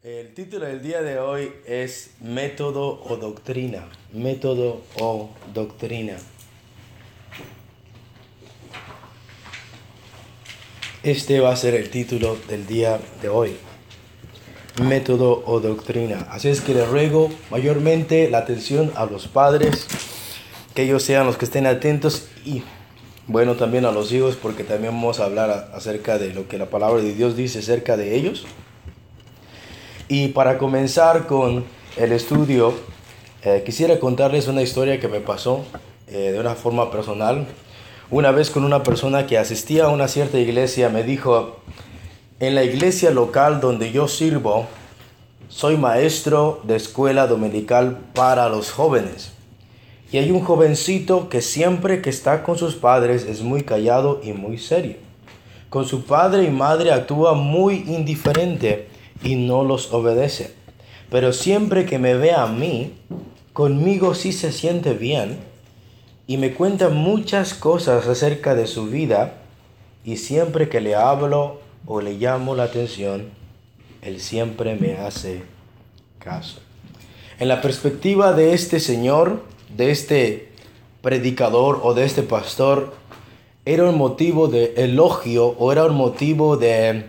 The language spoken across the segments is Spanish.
El título del día de hoy es Método o Doctrina. Método o Doctrina. Este va a ser el título del día de hoy. Método o Doctrina. Así es que le ruego mayormente la atención a los padres, que ellos sean los que estén atentos y bueno, también a los hijos, porque también vamos a hablar acerca de lo que la palabra de Dios dice acerca de ellos. Y para comenzar con el estudio, quisiera contarles una historia que me pasó de una forma personal. Una vez con una persona que asistía a una cierta iglesia me dijo: en la iglesia local donde yo sirvo, soy maestro de escuela dominical para los jóvenes. Y hay un jovencito que siempre que está con sus padres es muy callado y muy serio. Con su padre y madre actúa muy indiferente y no los obedece. Pero siempre que me ve a mí, conmigo sí se siente bien y me cuenta muchas cosas acerca de su vida, y siempre que le hablo o le llamo la atención, él siempre me hace caso. En la perspectiva de este señor, de este predicador o de este pastor, era un motivo de elogio o era un motivo de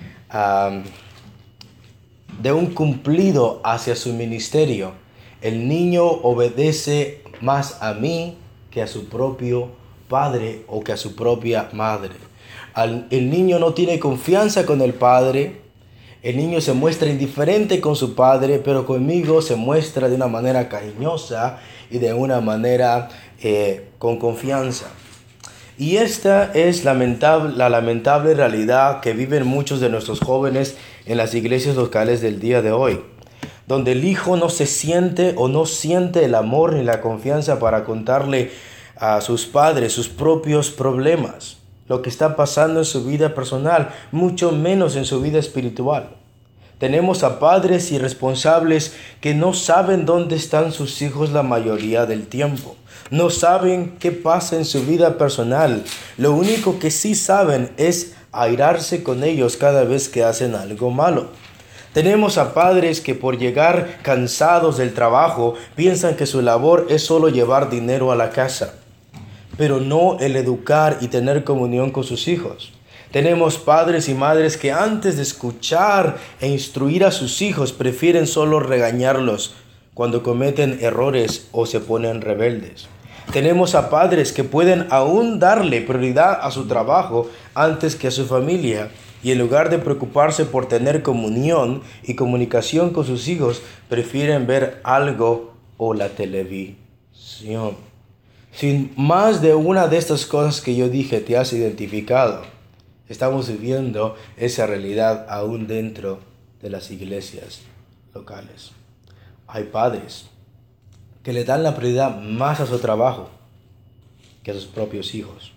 un cumplido hacia su ministerio. El niño obedece más a mí que a su propio padre o que a su propia madre. El niño no tiene confianza con el padre. El niño se muestra indiferente con su padre, pero conmigo se muestra de una manera cariñosa y de una manera con confianza. Y esta es la lamentable realidad que viven muchos de nuestros jóvenes en las iglesias locales del día de hoy, donde el hijo no se siente o no siente el amor ni la confianza para contarle a sus padres sus propios problemas, lo que está pasando en su vida personal, mucho menos en su vida espiritual. Tenemos a padres irresponsables que no saben dónde están sus hijos la mayoría del tiempo. No saben qué pasa en su vida personal. Lo único que sí saben es airarse con ellos cada vez que hacen algo malo. Tenemos a padres que por llegar cansados del trabajo piensan que su labor es solo llevar dinero a la casa, pero no el educar y tener comunión con sus hijos. Tenemos padres y madres que antes de escuchar e instruir a sus hijos prefieren solo regañarlos cuando cometen errores o se ponen rebeldes. Tenemos a padres que pueden aún darle prioridad a su trabajo antes que a su familia, y en lugar de preocuparse por tener comunión y comunicación con sus hijos, prefieren ver algo o la televisión. Si más de una de estas cosas que yo dije te has identificado, estamos viviendo esa realidad aún dentro de las iglesias locales. Hay padres que le dan la prioridad más a su trabajo que a sus propios hijos.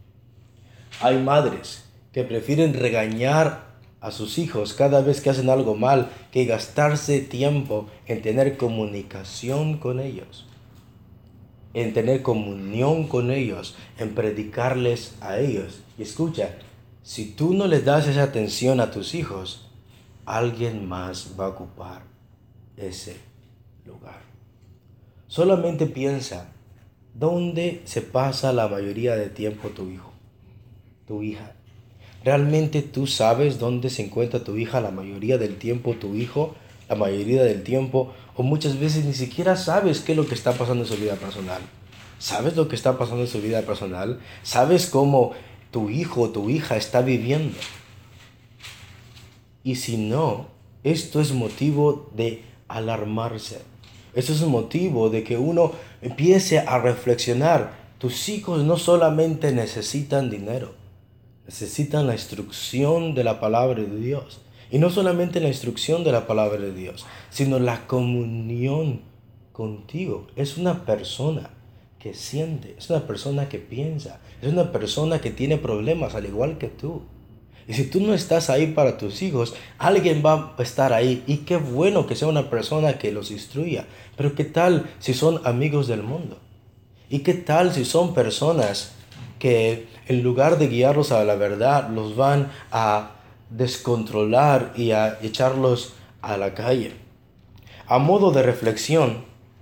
Hay madres que prefieren regañar a sus hijos cada vez que hacen algo mal que gastarse tiempo en tener comunicación con ellos, en tener comunión con ellos, en predicarles a ellos. Y escucha, si tú no les das esa atención a tus hijos, alguien más va a ocupar ese lugar. Solamente piensa, ¿dónde se pasa la mayoría del tiempo tu hijo, tu hija? ¿Realmente tú sabes dónde se encuentra tu hija la mayoría del tiempo, tu hijo la mayoría del tiempo? O muchas veces ni siquiera sabes qué es lo que está pasando en su vida personal. ¿Sabes lo que está pasando en su vida personal? ¿Sabes cómo tu hijo o tu hija está viviendo? Y si no, esto es motivo de alarmarse. Esto es un motivo de que uno empiece a reflexionar. Tus hijos no solamente necesitan dinero, necesitan la instrucción de la palabra de Dios. Y no solamente la instrucción de la palabra de Dios, sino la comunión contigo. Es una persona que siente, es una persona que piensa, es una persona que tiene problemas al igual que tú. Y si tú no estás ahí para tus hijos, alguien va a estar ahí. Y qué bueno que sea una persona que los instruya. Pero ¿qué tal si son amigos del mundo? ¿Y qué tal si son personas que en lugar de guiarlos a la verdad, los van a descontrolar y a echarlos a la calle. A modo de reflexión,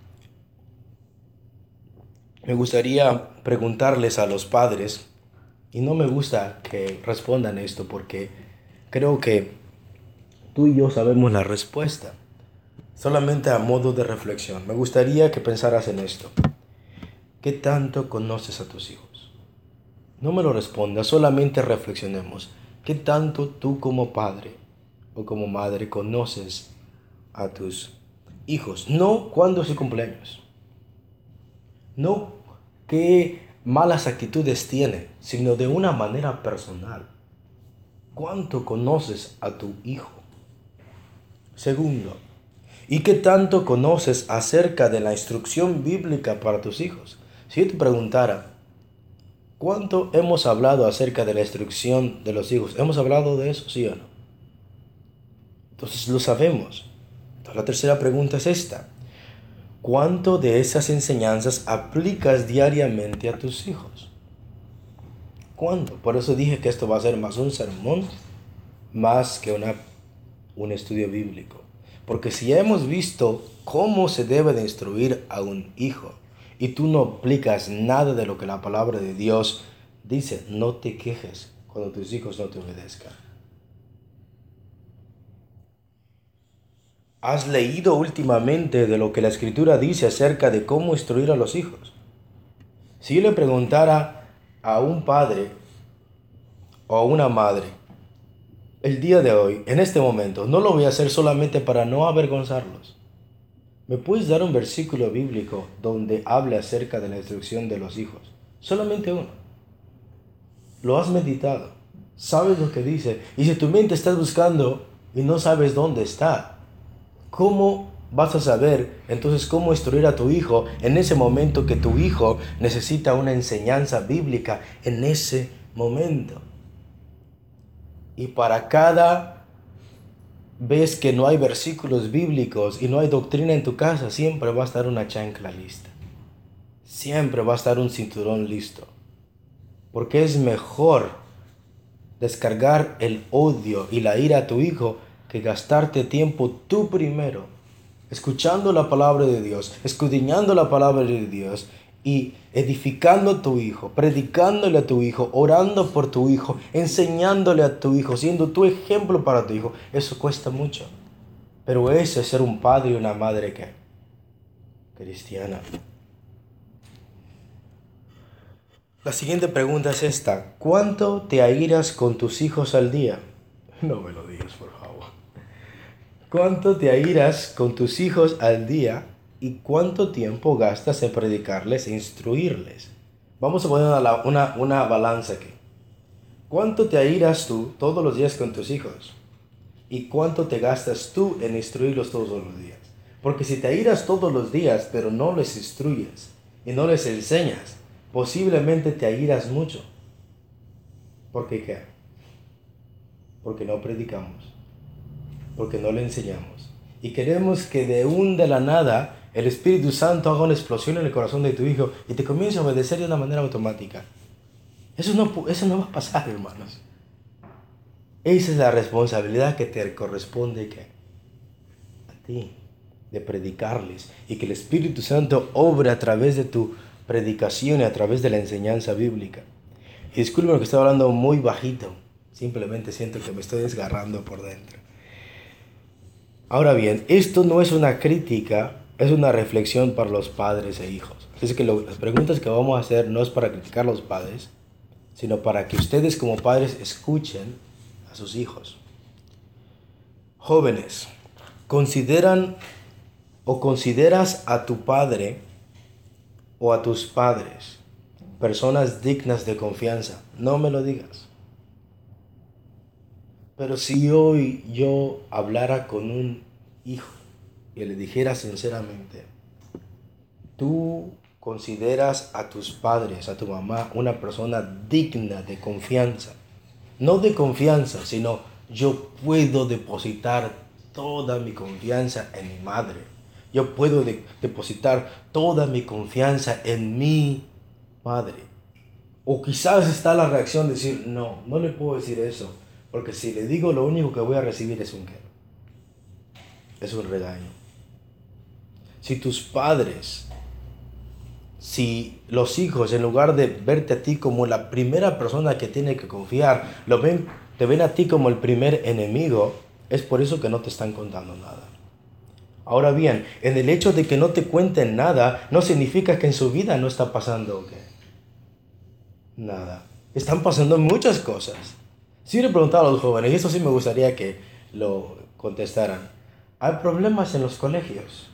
me gustaría preguntarles a los padres, y no me gusta que respondan esto porque creo que tú y yo sabemos la respuesta. Solamente a modo de reflexión, me gustaría que pensaras en esto. ¿Qué tanto conoces a tus hijos? No me lo respondas, solamente reflexionemos. ¿Qué tanto tú como padre o como madre conoces a tus hijos? No cuándo es su cumpleaños, no qué malas actitudes tiene, sino de una manera personal. ¿Cuánto conoces a tu hijo? Segundo, ¿y qué tanto conoces acerca de la instrucción bíblica para tus hijos? Si yo te preguntara, ¿cuánto hemos hablado acerca de la instrucción de los hijos? ¿Hemos hablado de eso, sí o no? Entonces lo sabemos. Entonces, la tercera pregunta es esta. ¿Cuánto de esas enseñanzas aplicas diariamente a tus hijos? ¿Cuánto? Por eso dije que esto va a ser más un sermón, más que un estudio bíblico. Porque si ya hemos visto cómo se debe de instruir a un hijo y tú no aplicas nada de lo que la palabra de Dios dice, no te quejes cuando tus hijos no te obedezcan. ¿Has leído últimamente de lo que la Escritura dice acerca de cómo instruir a los hijos? Si yo le preguntara a un padre o a una madre, el día de hoy, en este momento, no lo voy a hacer solamente para no avergonzarlos. ¿Me puedes dar un versículo bíblico donde hable acerca de la instrucción de los hijos? Solamente uno. Lo has meditado. Sabes lo que dice. Y si tu mente estás buscando y no sabes dónde está, ¿cómo vas a saber entonces cómo instruir a tu hijo en ese momento que tu hijo necesita una enseñanza bíblica en ese momento? Y para cada vez que no hay versículos bíblicos y no hay doctrina en tu casa, siempre va a estar una chancla lista. Siempre va a estar un cinturón listo. Porque es mejor descargar el odio y la ira a tu hijo que gastarte tiempo tú primero, escuchando la palabra de Dios, escudriñando la palabra de Dios y edificando a tu hijo, predicándole a tu hijo, orando por tu hijo, enseñándole a tu hijo, siendo tu ejemplo para tu hijo. Eso cuesta mucho. Pero eso es ser un padre y una madre que cristiana. La siguiente pregunta es esta. ¿Cuánto te airas con tus hijos al día? No me lo digas, por favor. ¿Cuánto te airas con tus hijos al día y cuánto tiempo gastas en predicarles e instruirles? Vamos a poner una balanza aquí. ¿Cuánto te airas tú todos los días con tus hijos? ¿Y cuánto te gastas tú en instruirlos todos los días? Porque si te airas todos los días, pero no les instruyes y no les enseñas, posiblemente te airas mucho. ¿Por qué? Porque no predicamos. Porque no le enseñamos. Y queremos que de la nada el Espíritu Santo haga una explosión en el corazón de tu hijo y te comience a obedecer de una manera automática. Eso no va a pasar, hermanos. Esa es la responsabilidad que te corresponde a ti, de predicarles y que el Espíritu Santo obre a través de tu predicación y a través de la enseñanza bíblica. Y disculpen que estoy hablando muy bajito, simplemente siento que me estoy desgarrando por dentro. Ahora bien, esto no es una crítica, es una reflexión para los padres e hijos. Así que las preguntas que vamos a hacer no es para criticar a los padres, sino para que ustedes como padres escuchen a sus hijos. Jóvenes, ¿consideran o consideras a tu padre o a tus padres personas dignas de confianza? No me lo digas. Pero si hoy yo hablara con un hijo y le dijera sinceramente, ¿tú consideras a tus padres, a tu mamá, una persona digna de confianza? No de confianza, sino yo puedo depositar toda mi confianza en mi madre. Yo puedo depositar toda mi confianza en mi madre. O quizás está la reacción de decir, no le puedo decir eso. Porque si le digo lo único que voy a recibir es un qué. es un regaño. Si tus padres, si los hijos, en lugar de verte a ti como la primera persona que tiene que confiar, te ven a ti como el primer enemigo, es por eso que no te están contando nada. Ahora bien, en el hecho de que no te cuenten nada, no significa que en su vida no está pasando nada. Están pasando muchas cosas. Si le preguntaba a los jóvenes, y eso sí me gustaría que lo contestaran, hay problemas en los colegios,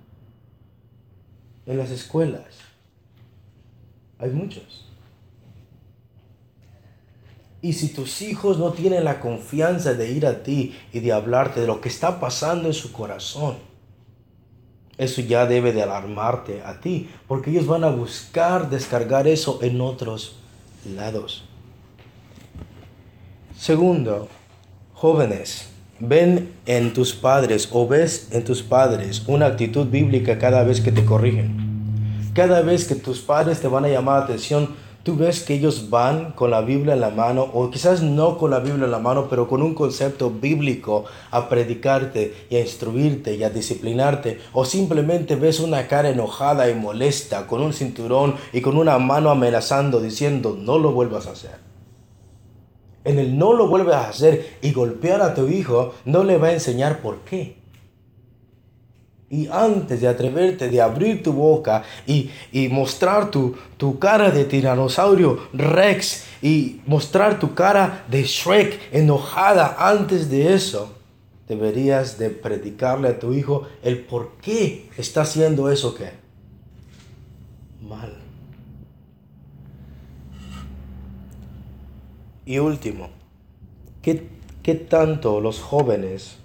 en las escuelas. Hay muchos. Y si tus hijos no tienen la confianza de ir a ti y de hablarte de lo que está pasando en su corazón, eso ya debe de alarmarte a ti, porque ellos van a buscar descargar eso en otros lados. Segundo, jóvenes, ven en tus padres o ves en tus padres una actitud bíblica cada vez que te corrigen. Cada vez que tus padres te van a llamar la atención, tú ves que ellos van con la Biblia en la mano, o quizás no con la Biblia en la mano, pero con un concepto bíblico a predicarte y a instruirte y a disciplinarte, o simplemente ves una cara enojada y molesta con un cinturón y con una mano amenazando diciendo no lo vuelvas a hacer. En el no lo vuelvas a hacer y golpear a tu hijo no le va a enseñar por qué. Y antes de atreverte de abrir tu boca y mostrar tu cara de tiranosaurio Rex y mostrar tu cara de Shrek enojada, antes de eso, deberías de predicarle a tu hijo el por qué está haciendo eso que mal. Y último, ¿qué tanto los jóvenes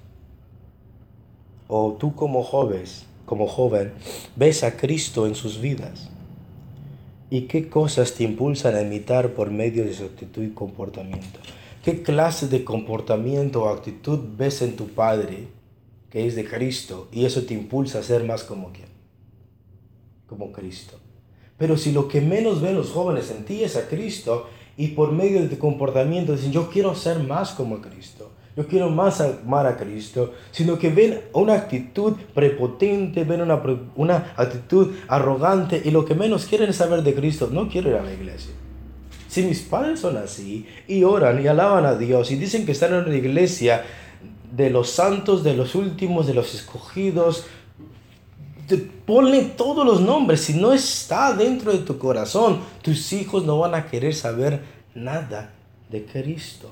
o tú como joven, ves a Cristo en sus vidas? ¿Y qué cosas te impulsan a imitar por medio de su actitud y comportamiento? ¿Qué clase de comportamiento o actitud ves en tu Padre, que es de Cristo, y eso te impulsa a ser más como quién? Como Cristo. Pero si lo que menos ven los jóvenes en ti es a Cristo, y por medio de tu comportamiento dicen, yo quiero ser más como Cristo, yo quiero más amar a Cristo, sino que ven una actitud prepotente, ven una actitud arrogante, y lo que menos quieren es saber de Cristo. No quiero ir a la iglesia. Si mis padres son así, y oran y alaban a Dios, y dicen que están en una iglesia de los santos, de los últimos, de los escogidos, ponle todos los nombres. Si no está dentro de tu corazón, tus hijos no van a querer saber nada de Cristo.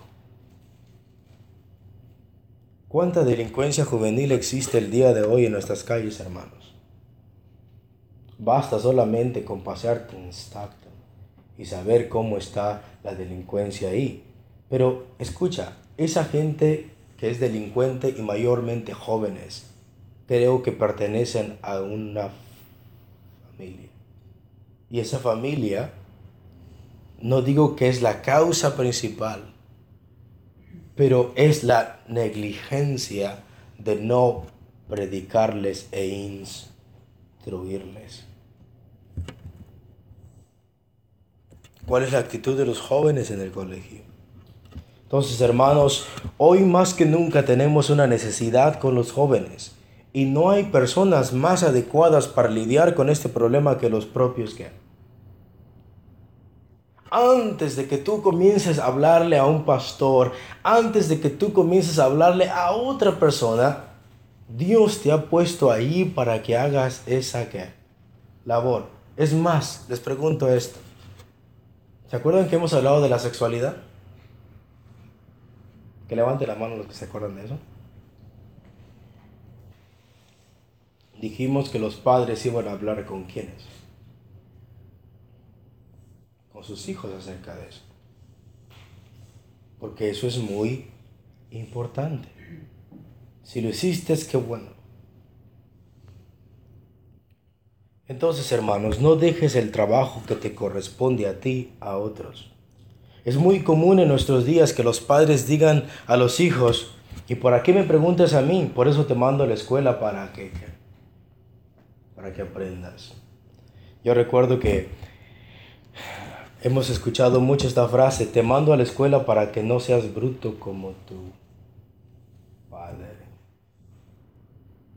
¿Cuánta delincuencia juvenil existe el día de hoy en nuestras calles, hermanos? Basta solamente con pasearte en Stockton y saber cómo está la delincuencia ahí. Pero escucha, esa gente que es delincuente y mayormente jóvenes, creo que pertenecen a una familia. Y esa familia, no digo que es la causa principal, pero es la negligencia de no predicarles e instruirles. ¿Cuál es la actitud de los jóvenes en el colegio? Entonces, hermanos, hoy más que nunca tenemos una necesidad con los jóvenes. Y no hay personas más adecuadas para lidiar con este problema que los propios que. Antes de que tú comiences a hablarle a un pastor, antes de que tú comiences a hablarle a otra persona, Dios te ha puesto ahí para que hagas esa labor. Es más, les pregunto esto. ¿Se acuerdan que hemos hablado de la sexualidad? Que levante la mano los que se acuerdan de eso. Dijimos que los padres iban a hablar con quiénes, con sus hijos acerca de eso, porque eso es muy importante. Si lo hiciste, qué bueno. Entonces, hermanos, no dejes el trabajo que te corresponde a ti a otros. Es muy común en nuestros días que los padres digan a los hijos, ¿y por qué me preguntas a mí? Por eso te mando a la escuela para que aprendas. Yo recuerdo que hemos escuchado mucho esta frase, te mando a la escuela para que no seas bruto como tu padre.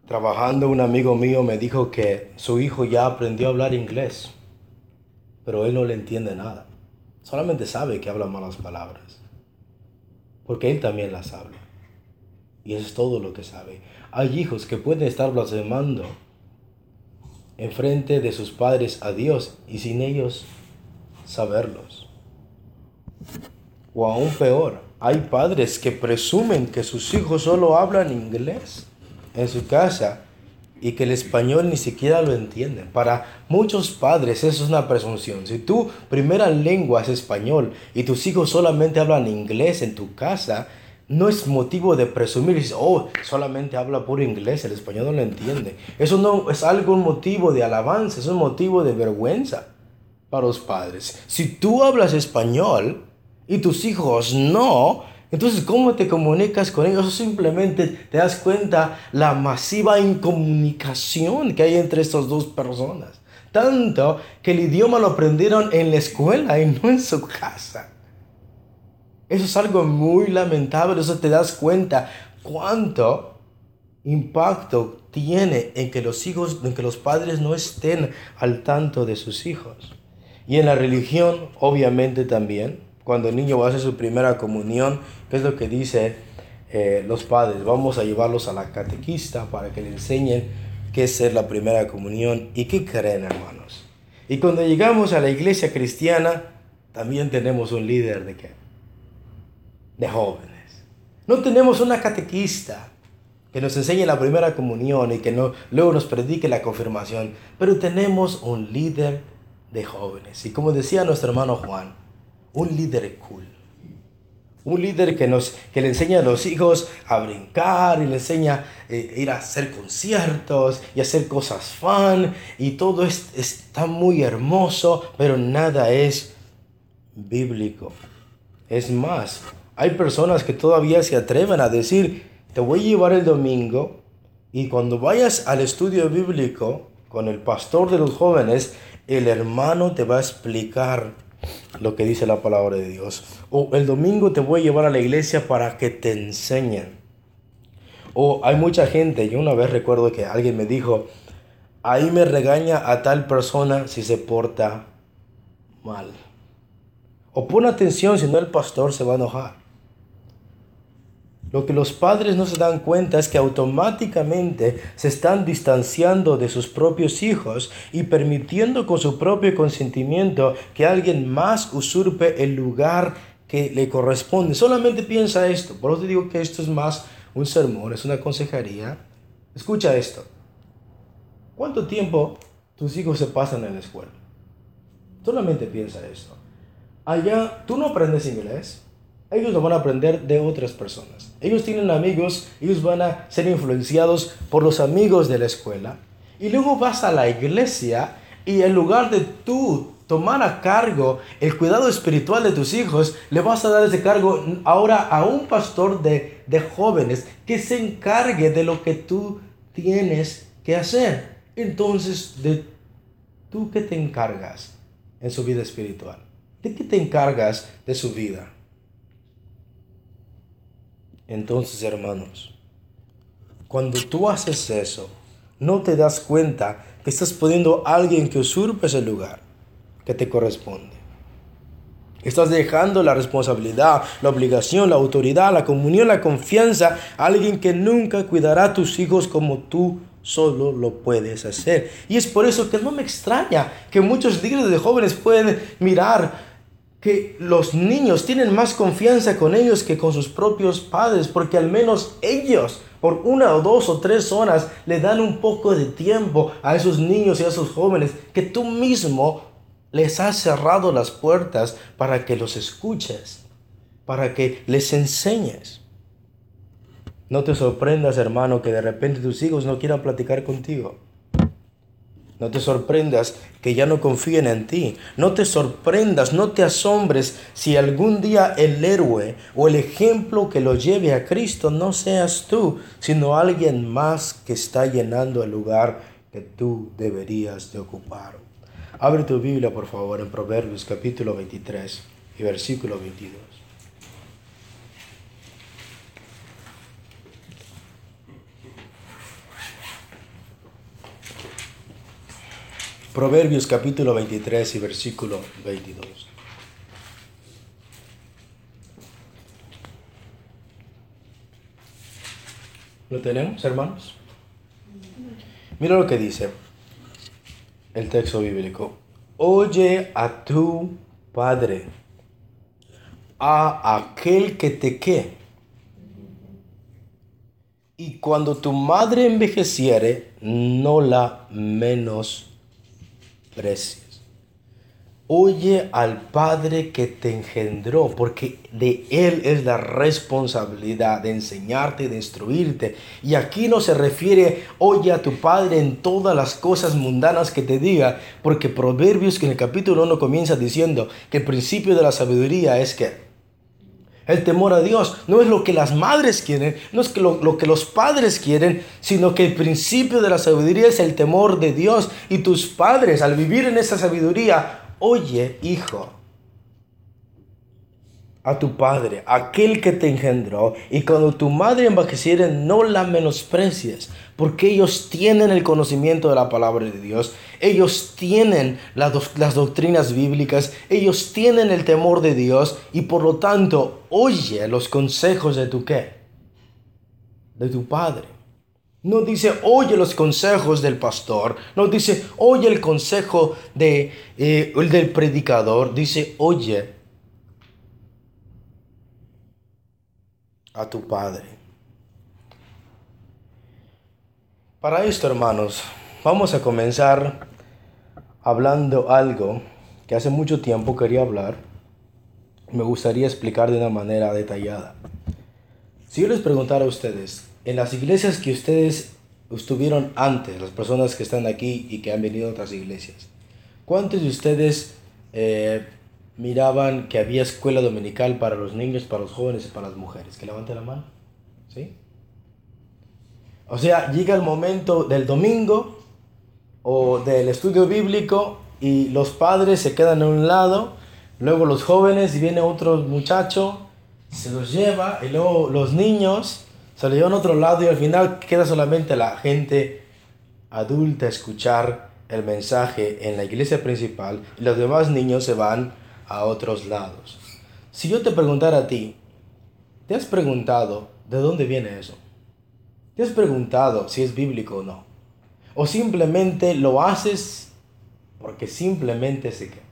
Trabajando, un amigo mío me dijo que su hijo ya aprendió a hablar inglés, pero él no le entiende nada. Solamente sabe que habla malas palabras, porque él también las habla. Y eso es todo lo que sabe. Hay hijos que pueden estar blasfemando en frente de sus padres a Dios y sin ellos saberlos. O aún peor, hay padres que presumen que sus hijos solo hablan inglés en su casa y que el español ni siquiera lo entienden. Para muchos padres eso es una presunción. Si tu primera lengua es español y tus hijos solamente hablan inglés en tu casa, no es motivo de presumir. Dices, oh, solamente habla puro inglés, el español no lo entiende. Eso no es algún motivo de alabanza, es un motivo de vergüenza para los padres. Si tú hablas español y tus hijos no, entonces ¿cómo te comunicas con ellos? Simplemente te das cuenta la masiva incomunicación que hay entre estas dos personas. Tanto que el idioma lo aprendieron en la escuela y no en su casa. Eso es algo muy lamentable. Eso te das cuenta cuánto impacto tiene en que los padres no estén al tanto de sus hijos. Y en la religión, obviamente también, cuando el niño va a hacer su primera comunión, ¿qué es lo que dice los padres? Vamos a llevarlos a la catequista para que le enseñen qué es ser la primera comunión y qué creen, hermanos. Y cuando llegamos a la iglesia cristiana, también tenemos un líder de ¿qué? De jóvenes. No tenemos una catequista que nos enseñe la primera comunión y que luego nos predique la confirmación, pero tenemos un líder de jóvenes. Y como decía nuestro hermano Juan, un líder cool. Un líder que le enseña a los hijos a brincar y le enseña a ir a hacer conciertos y hacer cosas fun. Y todo está muy hermoso, pero nada es bíblico. Es más, hay personas que todavía se atreven a decir, te voy a llevar el domingo y cuando vayas al estudio bíblico con el pastor de los jóvenes, el hermano te va a explicar lo que dice la palabra de Dios. O el domingo te voy a llevar a la iglesia para que te enseñen. O hay mucha gente, yo una vez recuerdo que alguien me dijo, ahí me regaña a tal persona si se porta mal. O pon atención, si no el pastor se va a enojar. Lo que los padres no se dan cuenta es que automáticamente se están distanciando de sus propios hijos y permitiendo con su propio consentimiento que alguien más usurpe el lugar que le corresponde. Solamente piensa esto. Por eso te digo que esto es más un sermón, es una consejería. Escucha esto. ¿Cuánto tiempo tus hijos se pasan en la escuela? Solamente piensa esto. Allá tú no aprendes inglés. Ellos lo van a aprender de otras personas. Ellos tienen amigos, ellos van a ser influenciados por los amigos de la escuela. Y luego vas a la iglesia y en lugar de tú tomar a cargo el cuidado espiritual de tus hijos, le vas a dar ese cargo ahora a un pastor de jóvenes que se encargue de lo que tú tienes que hacer. Entonces, ¿tú qué te encargas en su vida espiritual? ¿De qué te encargas de su vida? Entonces, hermanos, cuando tú haces eso, no te das cuenta que estás poniendo a alguien que usurpe ese lugar que te corresponde. Estás dejando la responsabilidad, la obligación, la autoridad, la comunión, la confianza a alguien que nunca cuidará a tus hijos como tú solo lo puedes hacer. Y es por eso que no me extraña que muchos líderes de jóvenes pueden mirar que los niños tienen más confianza con ellos que con sus propios padres, porque al menos ellos por 1 o 2 o 3 horas le dan un poco de tiempo a esos niños y a esos jóvenes que tú mismo les has cerrado las puertas para que los escuches, para que les enseñes. No te sorprendas, hermano, que de repente tus hijos no quieran platicar contigo. No te sorprendas que ya no confíen en ti. No te sorprendas, no te asombres si algún día el héroe o el ejemplo que lo lleve a Cristo no seas tú, sino alguien más que está llenando el lugar que tú deberías de ocupar. Abre tu Biblia, por favor, en Proverbios capítulo 23 y versículo 22. Proverbios capítulo 23 y versículo 22. ¿Lo tenemos, hermanos? Mira lo que dice el texto bíblico. Oye a tu padre, a aquel que te ¿qué? Y cuando tu madre envejeciere, no la menosprecies. Oye al Padre que te engendró, porque de Él es la responsabilidad de enseñarte, de instruirte. Y aquí no se refiere, oye a tu Padre en todas las cosas mundanas que te diga, porque Proverbios, que en el capítulo 1 comienza diciendo que el principio de la sabiduría es que el temor a Dios no es lo que las madres quieren, no es que lo que los padres quieren, sino que el principio de la sabiduría es el temor de Dios. Y tus padres, al vivir en esa sabiduría, oye, hijo, a tu padre, aquel que te engendró, y cuando tu madre envejeciere, no la menosprecies, porque ellos tienen el conocimiento de la palabra de Dios, ellos tienen las doctrinas bíblicas, ellos tienen el temor de Dios, y por lo tanto, oye los consejos de tu ¿qué? De tu padre. No dice, oye los consejos del pastor. No dice, oye el consejo del predicador. Dice, oye a tu padre. Para esto, hermanos, vamos a comenzar hablando algo que hace mucho tiempo quería hablar. Me gustaría explicar de una manera detallada. Si yo les preguntara a ustedes, en las iglesias que ustedes estuvieron antes, las personas que están aquí y que han venido a otras iglesias, ¿cuántos de ustedes miraban que había escuela dominical para los niños, para los jóvenes y para las mujeres? Que levanten la mano. ¿Sí? O sea, llega el momento del domingo o del estudio bíblico y los padres se quedan a un lado, luego los jóvenes y viene otro muchacho, se los lleva, y luego los niños se los llevan a otro lado, y al final queda solamente la gente adulta a escuchar el mensaje en la iglesia principal, y los demás niños se van a otros lados. Si yo te preguntara a ti, ¿te has preguntado de dónde viene eso? ¿Te has preguntado si es bíblico o no? ¿O simplemente lo haces porque simplemente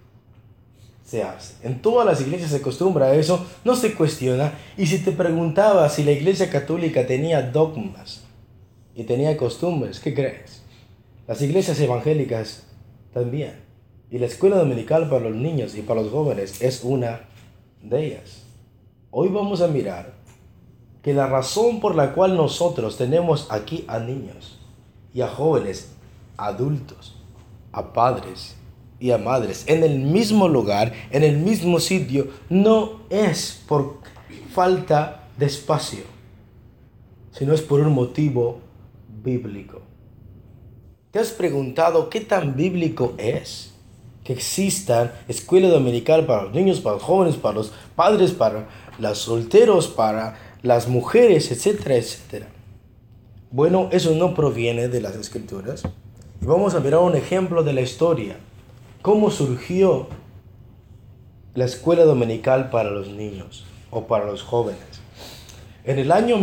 se hace? En todas las iglesias se acostumbra a eso, no se cuestiona. Y si te preguntaba si la iglesia católica tenía dogmas y tenía costumbres, ¿qué crees? Las iglesias evangélicas también. Y la escuela dominical para los niños y para los jóvenes es una de ellas. Hoy vamos a mirar que la razón por la cual nosotros tenemos aquí a niños y a jóvenes, adultos, a padres y a madres en el mismo lugar, en el mismo sitio, no es por falta de espacio, sino es por un motivo bíblico. ¿Te has preguntado qué tan bíblico es que existan escuela dominical para los niños, para los jóvenes, para los padres, para los solteros, para las mujeres, etcétera, etcétera? Bueno, eso no proviene de las escrituras. Y vamos a mirar un ejemplo de la historia. ¿Cómo surgió la escuela dominical para los niños o para los jóvenes? En el año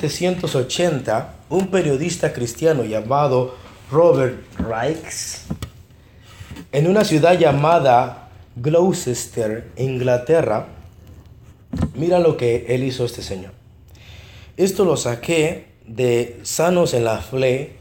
1780, un periodista cristiano llamado Robert Raikes, en una ciudad llamada Gloucester, Inglaterra, mira lo que él hizo este señor. Esto lo saqué de Sanos en la Fe,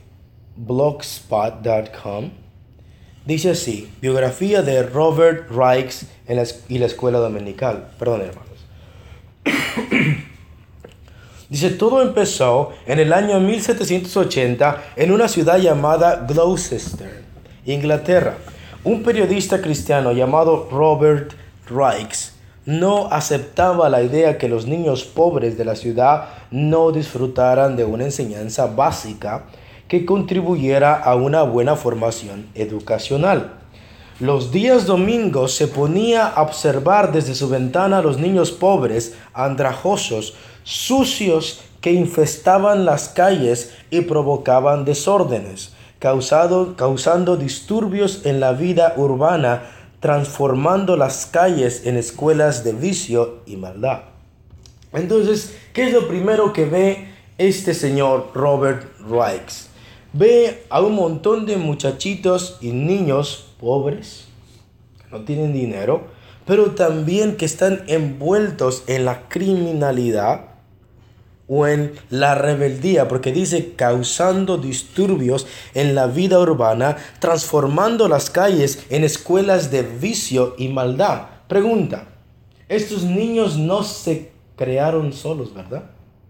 blogspot.com. Dice así: biografía de Robert Raikes y la escuela dominical. Perdón, hermanos. Dice, todo empezó en el año 1780 en una ciudad llamada Gloucester, Inglaterra. Un periodista cristiano llamado Robert Raikes no aceptaba la idea que los niños pobres de la ciudad no disfrutaran de una enseñanza básica que contribuyera a una buena formación educacional. Los días domingos se ponía a observar desde su ventana a los niños pobres, andrajosos, sucios, que infestaban las calles y provocaban desórdenes. causando disturbios en la vida urbana, transformando las calles en escuelas de vicio y maldad. Entonces, ¿qué es lo primero que ve este señor Robert Raikes? Ve a un montón de muchachitos y niños pobres, que no tienen dinero, pero también que están envueltos en la criminalidad o en la rebeldía, porque dice causando disturbios en la vida urbana, transformando las calles en escuelas de vicio y maldad. Pregunta, estos niños no se crearon solos, ¿verdad?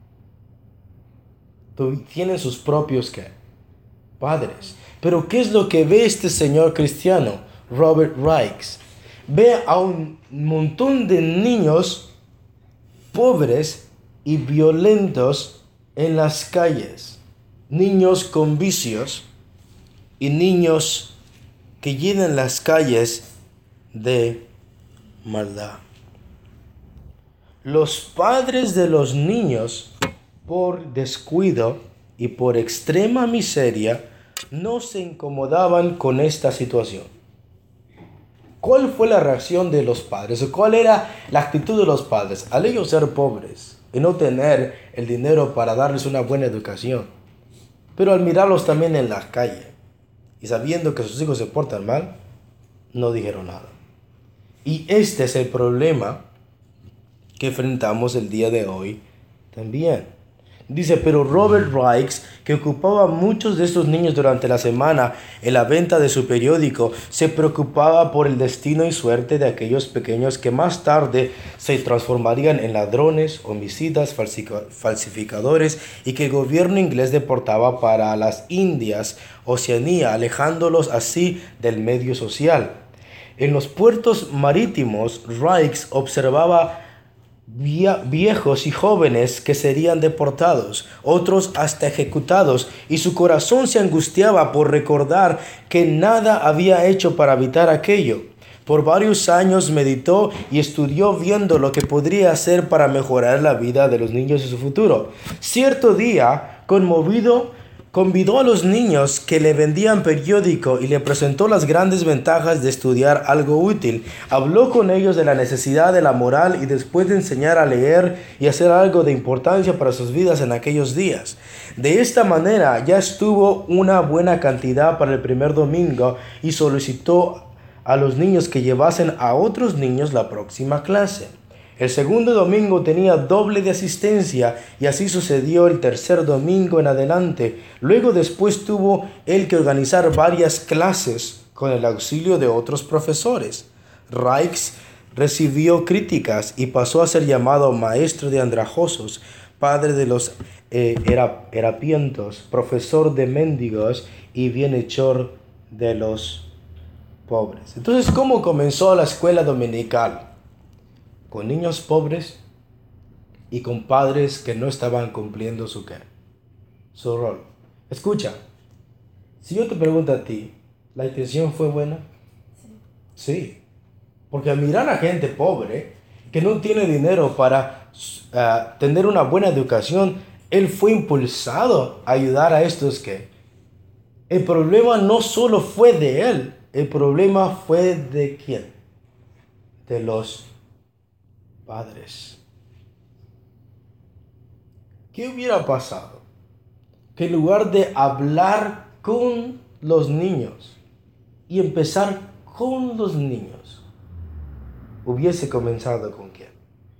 Tienen sus propios ¿qué? Padres. Pero ¿qué es lo que ve este señor cristiano, Robert Raikes? Ve a un montón de niños pobres y violentos en las calles, niños con vicios y niños que llenan las calles de maldad. Los padres de los niños, por descuido y por extrema miseria, no se incomodaban con esta situación. ¿Cuál fue la reacción de los padres? ¿Cuál era la actitud de los padres? Al ellos ser pobres y no tener el dinero para darles una buena educación, pero al mirarlos también en la calle y sabiendo que sus hijos se portan mal, no dijeron nada. Y este es el problema que enfrentamos el día de hoy también. Dice, pero Robert Raikes, que ocupaba a muchos de estos niños durante la semana en la venta de su periódico, se preocupaba por el destino y suerte de aquellos pequeños que más tarde se transformarían en ladrones, homicidas, falsificadores y que el gobierno inglés deportaba para las Indias, Oceanía, alejándolos así del medio social. En los puertos marítimos, Raikes observaba viejos y jóvenes que serían deportados, otros hasta ejecutados, y su corazón se angustiaba por recordar que nada había hecho para evitar aquello. Por varios años meditó y estudió viendo lo que podría hacer para mejorar la vida de los niños y su futuro. Cierto día, conmovido, convidó a los niños que le vendían periódico y le presentó las grandes ventajas de estudiar algo útil. Habló con ellos de la necesidad de la moral y después de enseñar a leer y hacer algo de importancia para sus vidas en aquellos días. De esta manera ya estuvo una buena cantidad para el primer domingo y solicitó a los niños que llevasen a otros niños la próxima clase. El segundo domingo tenía doble de asistencia y así sucedió el tercer domingo en adelante. Luego después tuvo él que organizar varias clases con el auxilio de otros profesores. Raikes recibió críticas y pasó a ser llamado maestro de andrajosos, padre de los harapientos, profesor de mendigos y bienhechor de los pobres. Entonces, ¿cómo comenzó la escuela dominical? Con niños pobres y con padres que no estaban cumpliendo su rol. Escucha, si yo te pregunto a ti, ¿la intención fue buena? Sí. Porque al mirar a gente pobre que no tiene dinero para tener una buena educación, él fue impulsado a ayudar a estos que el problema no solo fue de él, el problema fue de ¿quién? De los padres. ¿Qué hubiera pasado? Que en lugar de hablar con los niños y empezar con los niños, hubiese comenzado con quién.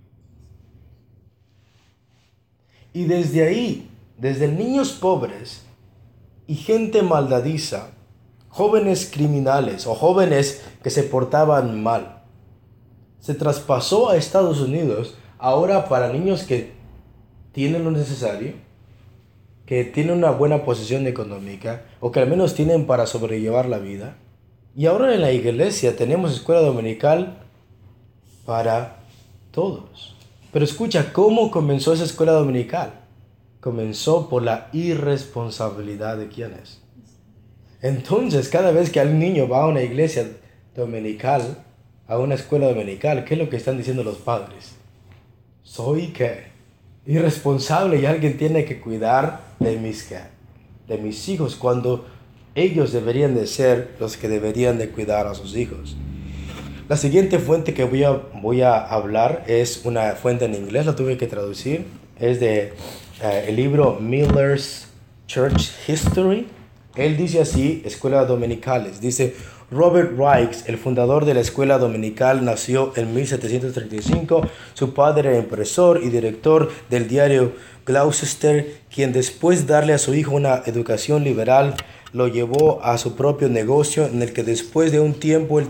Y desde ahí, desde niños pobres y gente maldadiza, jóvenes criminales o jóvenes que se portaban mal, se traspasó a Estados Unidos ahora para niños que tienen lo necesario, que tienen una buena posición económica o que al menos tienen para sobrellevar la vida. Y ahora en la iglesia tenemos escuela dominical para todos. Pero escucha, ¿cómo comenzó esa escuela dominical? Comenzó por la irresponsabilidad de quienes. Entonces, cada vez que un niño va a una iglesia dominical, a una escuela dominical, ¿qué es lo que están diciendo los padres? Soy ¿qué? Irresponsable y alguien tiene que cuidar de mis hijos. Cuando Ellos deberían de ser los que deberían de cuidar a sus hijos. La siguiente fuente que voy a hablar es una fuente en inglés, la tuve que traducir. Es de el libro Miller's Church History. Él dice así, escuelas dominicales. Dice, Robert Raikes, el fundador de la escuela dominical, nació en 1735. Su padre era impresor y director del diario Gloucester, quien después de darle a su hijo una educación liberal, lo llevó a su propio negocio, en el que después de un tiempo él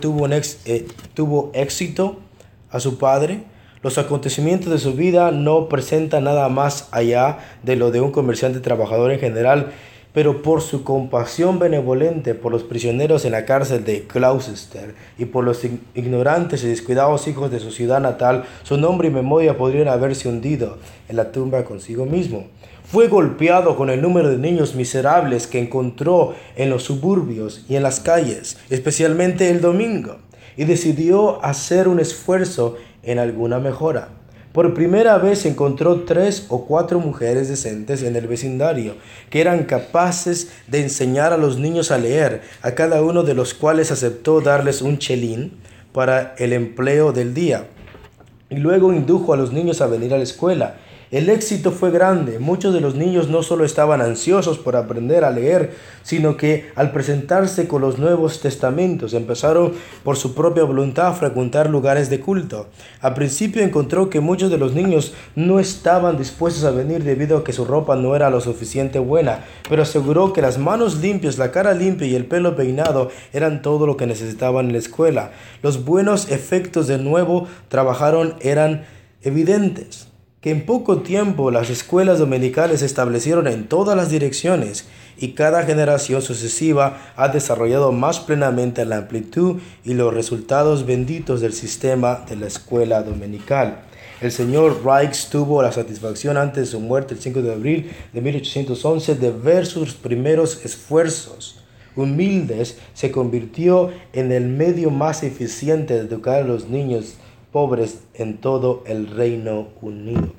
tuvo éxito a su padre. Los acontecimientos de su vida no presentan nada más allá de lo de un comerciante trabajador en general, pero por su compasión benevolente por los prisioneros en la cárcel de Gloucester y por los ignorantes y descuidados hijos de su ciudad natal, su nombre y memoria podrían haberse hundido en la tumba consigo mismo. Fue golpeado con el número de niños miserables que encontró en los suburbios y en las calles, especialmente el domingo, y decidió hacer un esfuerzo en alguna mejora. Por primera vez encontró 3 o 4 mujeres decentes en el vecindario que eran capaces de enseñar a los niños a leer, a cada uno de los cuales aceptó darles un chelín para el empleo del día. Y luego indujo a los niños a venir a la escuela. El éxito fue grande. Muchos de los niños no solo estaban ansiosos por aprender a leer, sino que al presentarse con los Nuevos Testamentos empezaron por su propia voluntad a frecuentar lugares de culto. Al principio encontró que muchos de los niños no estaban dispuestos a venir debido a que su ropa no era lo suficiente buena, pero aseguró que las manos limpias, la cara limpia y el pelo peinado eran todo lo que necesitaban en la escuela. Los buenos efectos de nuevo trabajaron eran evidentes. Que en poco tiempo las escuelas dominicales se establecieron en todas las direcciones y cada generación sucesiva ha desarrollado más plenamente la amplitud y los resultados benditos del sistema de la escuela dominical. El señor Raikes tuvo la satisfacción antes de su muerte el 5 de abril de 1811 de ver sus primeros esfuerzos humildes se convirtió en el medio más eficiente de educar a los niños pobres en todo el Reino Unido,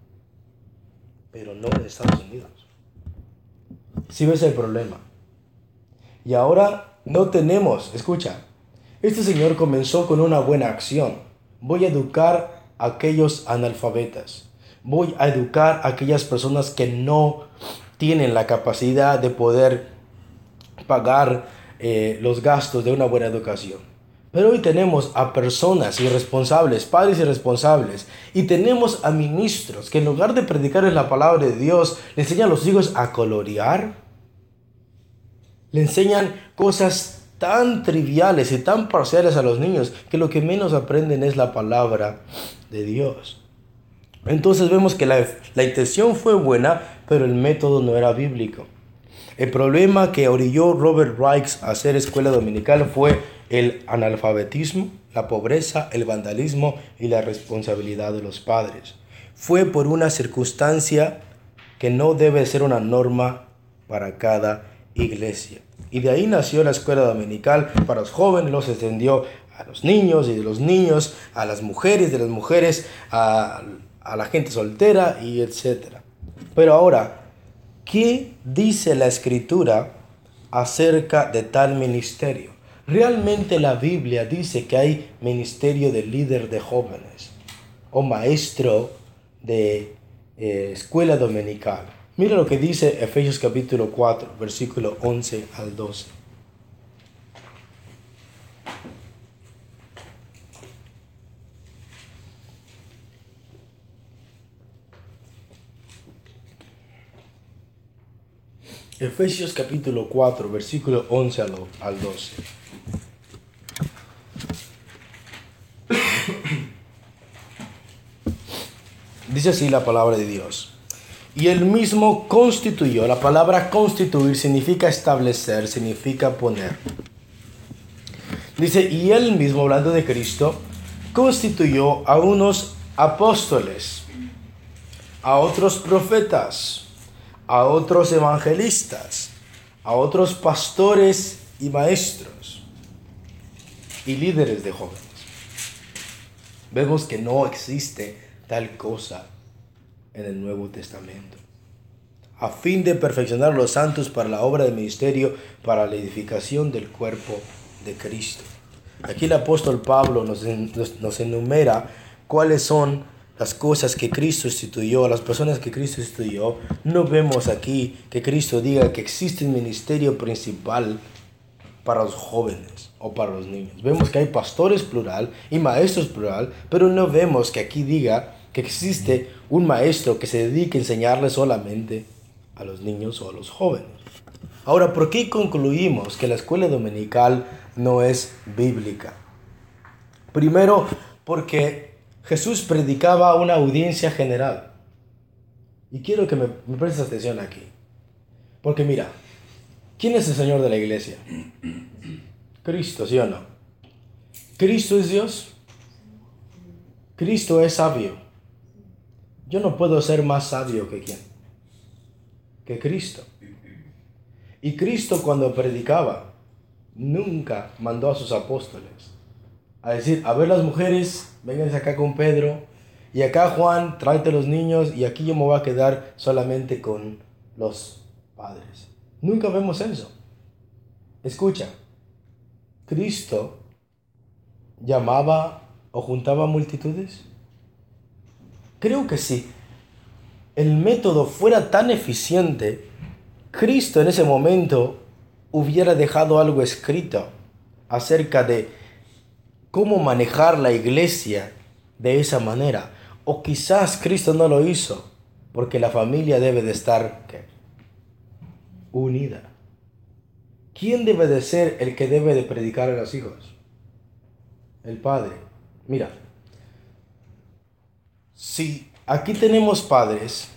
pero no en Estados Unidos. Si ves el problema. Y ahora no tenemos, escucha, este señor comenzó con una buena acción. Voy a educar a aquellos analfabetas. Voy a educar a aquellas personas que no tienen la capacidad de poder pagar los gastos de una buena educación. Pero hoy tenemos a personas irresponsables, padres irresponsables, y tenemos a ministros que en lugar de predicarles la palabra de Dios, le enseñan a los hijos a colorear, le enseñan cosas tan triviales y tan parciales a los niños que lo que menos aprenden es la palabra de Dios. Entonces vemos que la intención fue buena, pero el método no era bíblico. El problema que orilló Robert Raikes a hacer escuela dominical fue el analfabetismo, la pobreza, el vandalismo y la responsabilidad de los padres. Fue por una circunstancia que no debe ser una norma para cada iglesia. Y de ahí nació la escuela dominical para los jóvenes, los extendió a los niños y de los niños, a las mujeres, de las mujeres, a la gente soltera y etc. Pero ahora, ¿qué dice la Escritura acerca de tal ministerio? Realmente la Biblia dice que hay ministerio de líder de jóvenes o maestro de escuela dominical. Mira lo que dice Efesios capítulo 4, versículo 11 al 12. Efesios capítulo 4, versículo 11 al 12. Dice así la palabra de Dios. Y él mismo constituyó. La palabra constituir significa establecer, significa poner. Dice, y él mismo, hablando de Cristo, constituyó a unos apóstoles, a otros profetas, a otros evangelistas, a otros pastores y maestros y líderes de jóvenes. Vemos que no existe tal cosa en el Nuevo Testamento. a fin de perfeccionar a los santos para la obra del ministerio, para la edificación del cuerpo de Cristo. Aquí el apóstol Pablo nos enumera cuáles son las cosas que Cristo instituyó, las personas que Cristo instituyó. No vemos aquí que Cristo diga que existe un ministerio principal para los jóvenes o para los niños. Vemos que hay pastores plural y maestros plural, pero no vemos que aquí diga que existe un maestro que se dedique a enseñarle solamente a los niños o a los jóvenes. Ahora, ¿por qué concluimos que la escuela dominical no es bíblica? Primero, porque Jesús predicaba a una audiencia general. Y quiero que me prestes atención aquí. Porque mira, ¿quién es el Señor de la iglesia? Cristo, ¿sí o no? ¿Cristo es Dios? Cristo es sabio. Yo no puedo ser más sabio que ¿quién? Que Cristo. Y Cristo, cuando predicaba, nunca mandó a sus apóstoles a decir: a ver, las mujeres, vénganse acá con Pedro, y acá Juan, tráete los niños, y aquí yo me voy a quedar solamente con los padres. Nunca vemos eso. Escucha, Cristo llamaba o juntaba multitudes. Creo que si el método fuera tan eficiente, Cristo en ese momento hubiera dejado algo escrito acerca de cómo manejar la iglesia de esa manera. O quizás Cristo no lo hizo porque la familia debe de estar ¿qué? Unida. ¿Quién debe de ser el que debe de predicar a los hijos? El padre. Mira, si aquí tenemos padres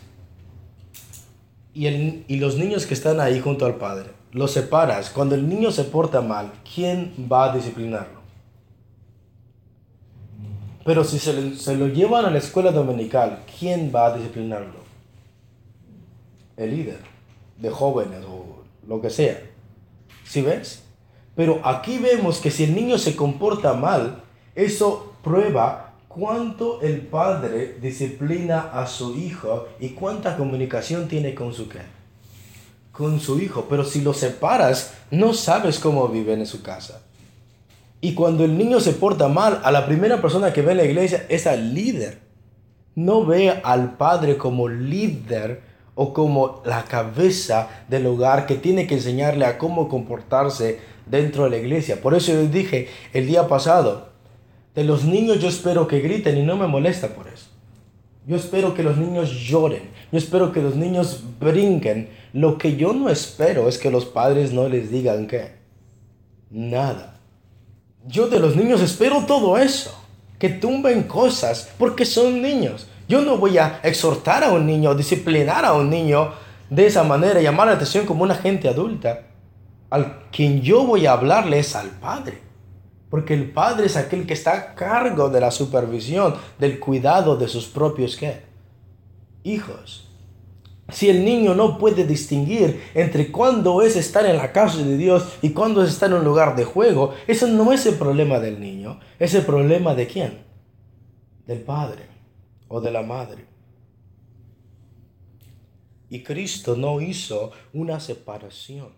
y los niños que están ahí junto al padre, los separas, cuando el niño se porta mal, ¿quién va a disciplinarlo? Pero si se lo llevan a la escuela dominical, ¿quién va a disciplinarlo? El líder de jóvenes o lo que sea. ¿Sí ves? Pero aquí vemos que si el niño se comporta mal, eso prueba cuánto el padre disciplina a su hijo y cuánta comunicación tiene con su ¿qué? Con su hijo. Pero si lo separas, no sabes cómo viven en su casa. Y cuando el niño se porta mal, a la primera persona que ve en la iglesia es al líder. No ve al padre como líder o como la cabeza del hogar que tiene que enseñarle a cómo comportarse dentro de la iglesia. Por eso yo dije el día pasado, de los niños yo espero que griten y no me molesta por eso. Yo espero que los niños lloren. Yo espero que los niños brinquen. Lo que yo no espero es que los padres no les digan ¿qué? Nada. Yo de los niños espero todo eso, que tumben cosas, porque son niños. Yo no voy a exhortar a un niño, disciplinar a un niño de esa manera, llamar la atención como una gente adulta. Al quien yo voy a hablarle es al padre, porque el padre es aquel que está a cargo de la supervisión, del cuidado de sus propios ¿qué? Hijos. Si el niño no puede distinguir entre cuándo es estar en la casa de Dios y cuándo es estar en un lugar de juego, eso no es el problema del niño, es el problema de ¿quién? Del padre o de la madre. Y Cristo no hizo una separación.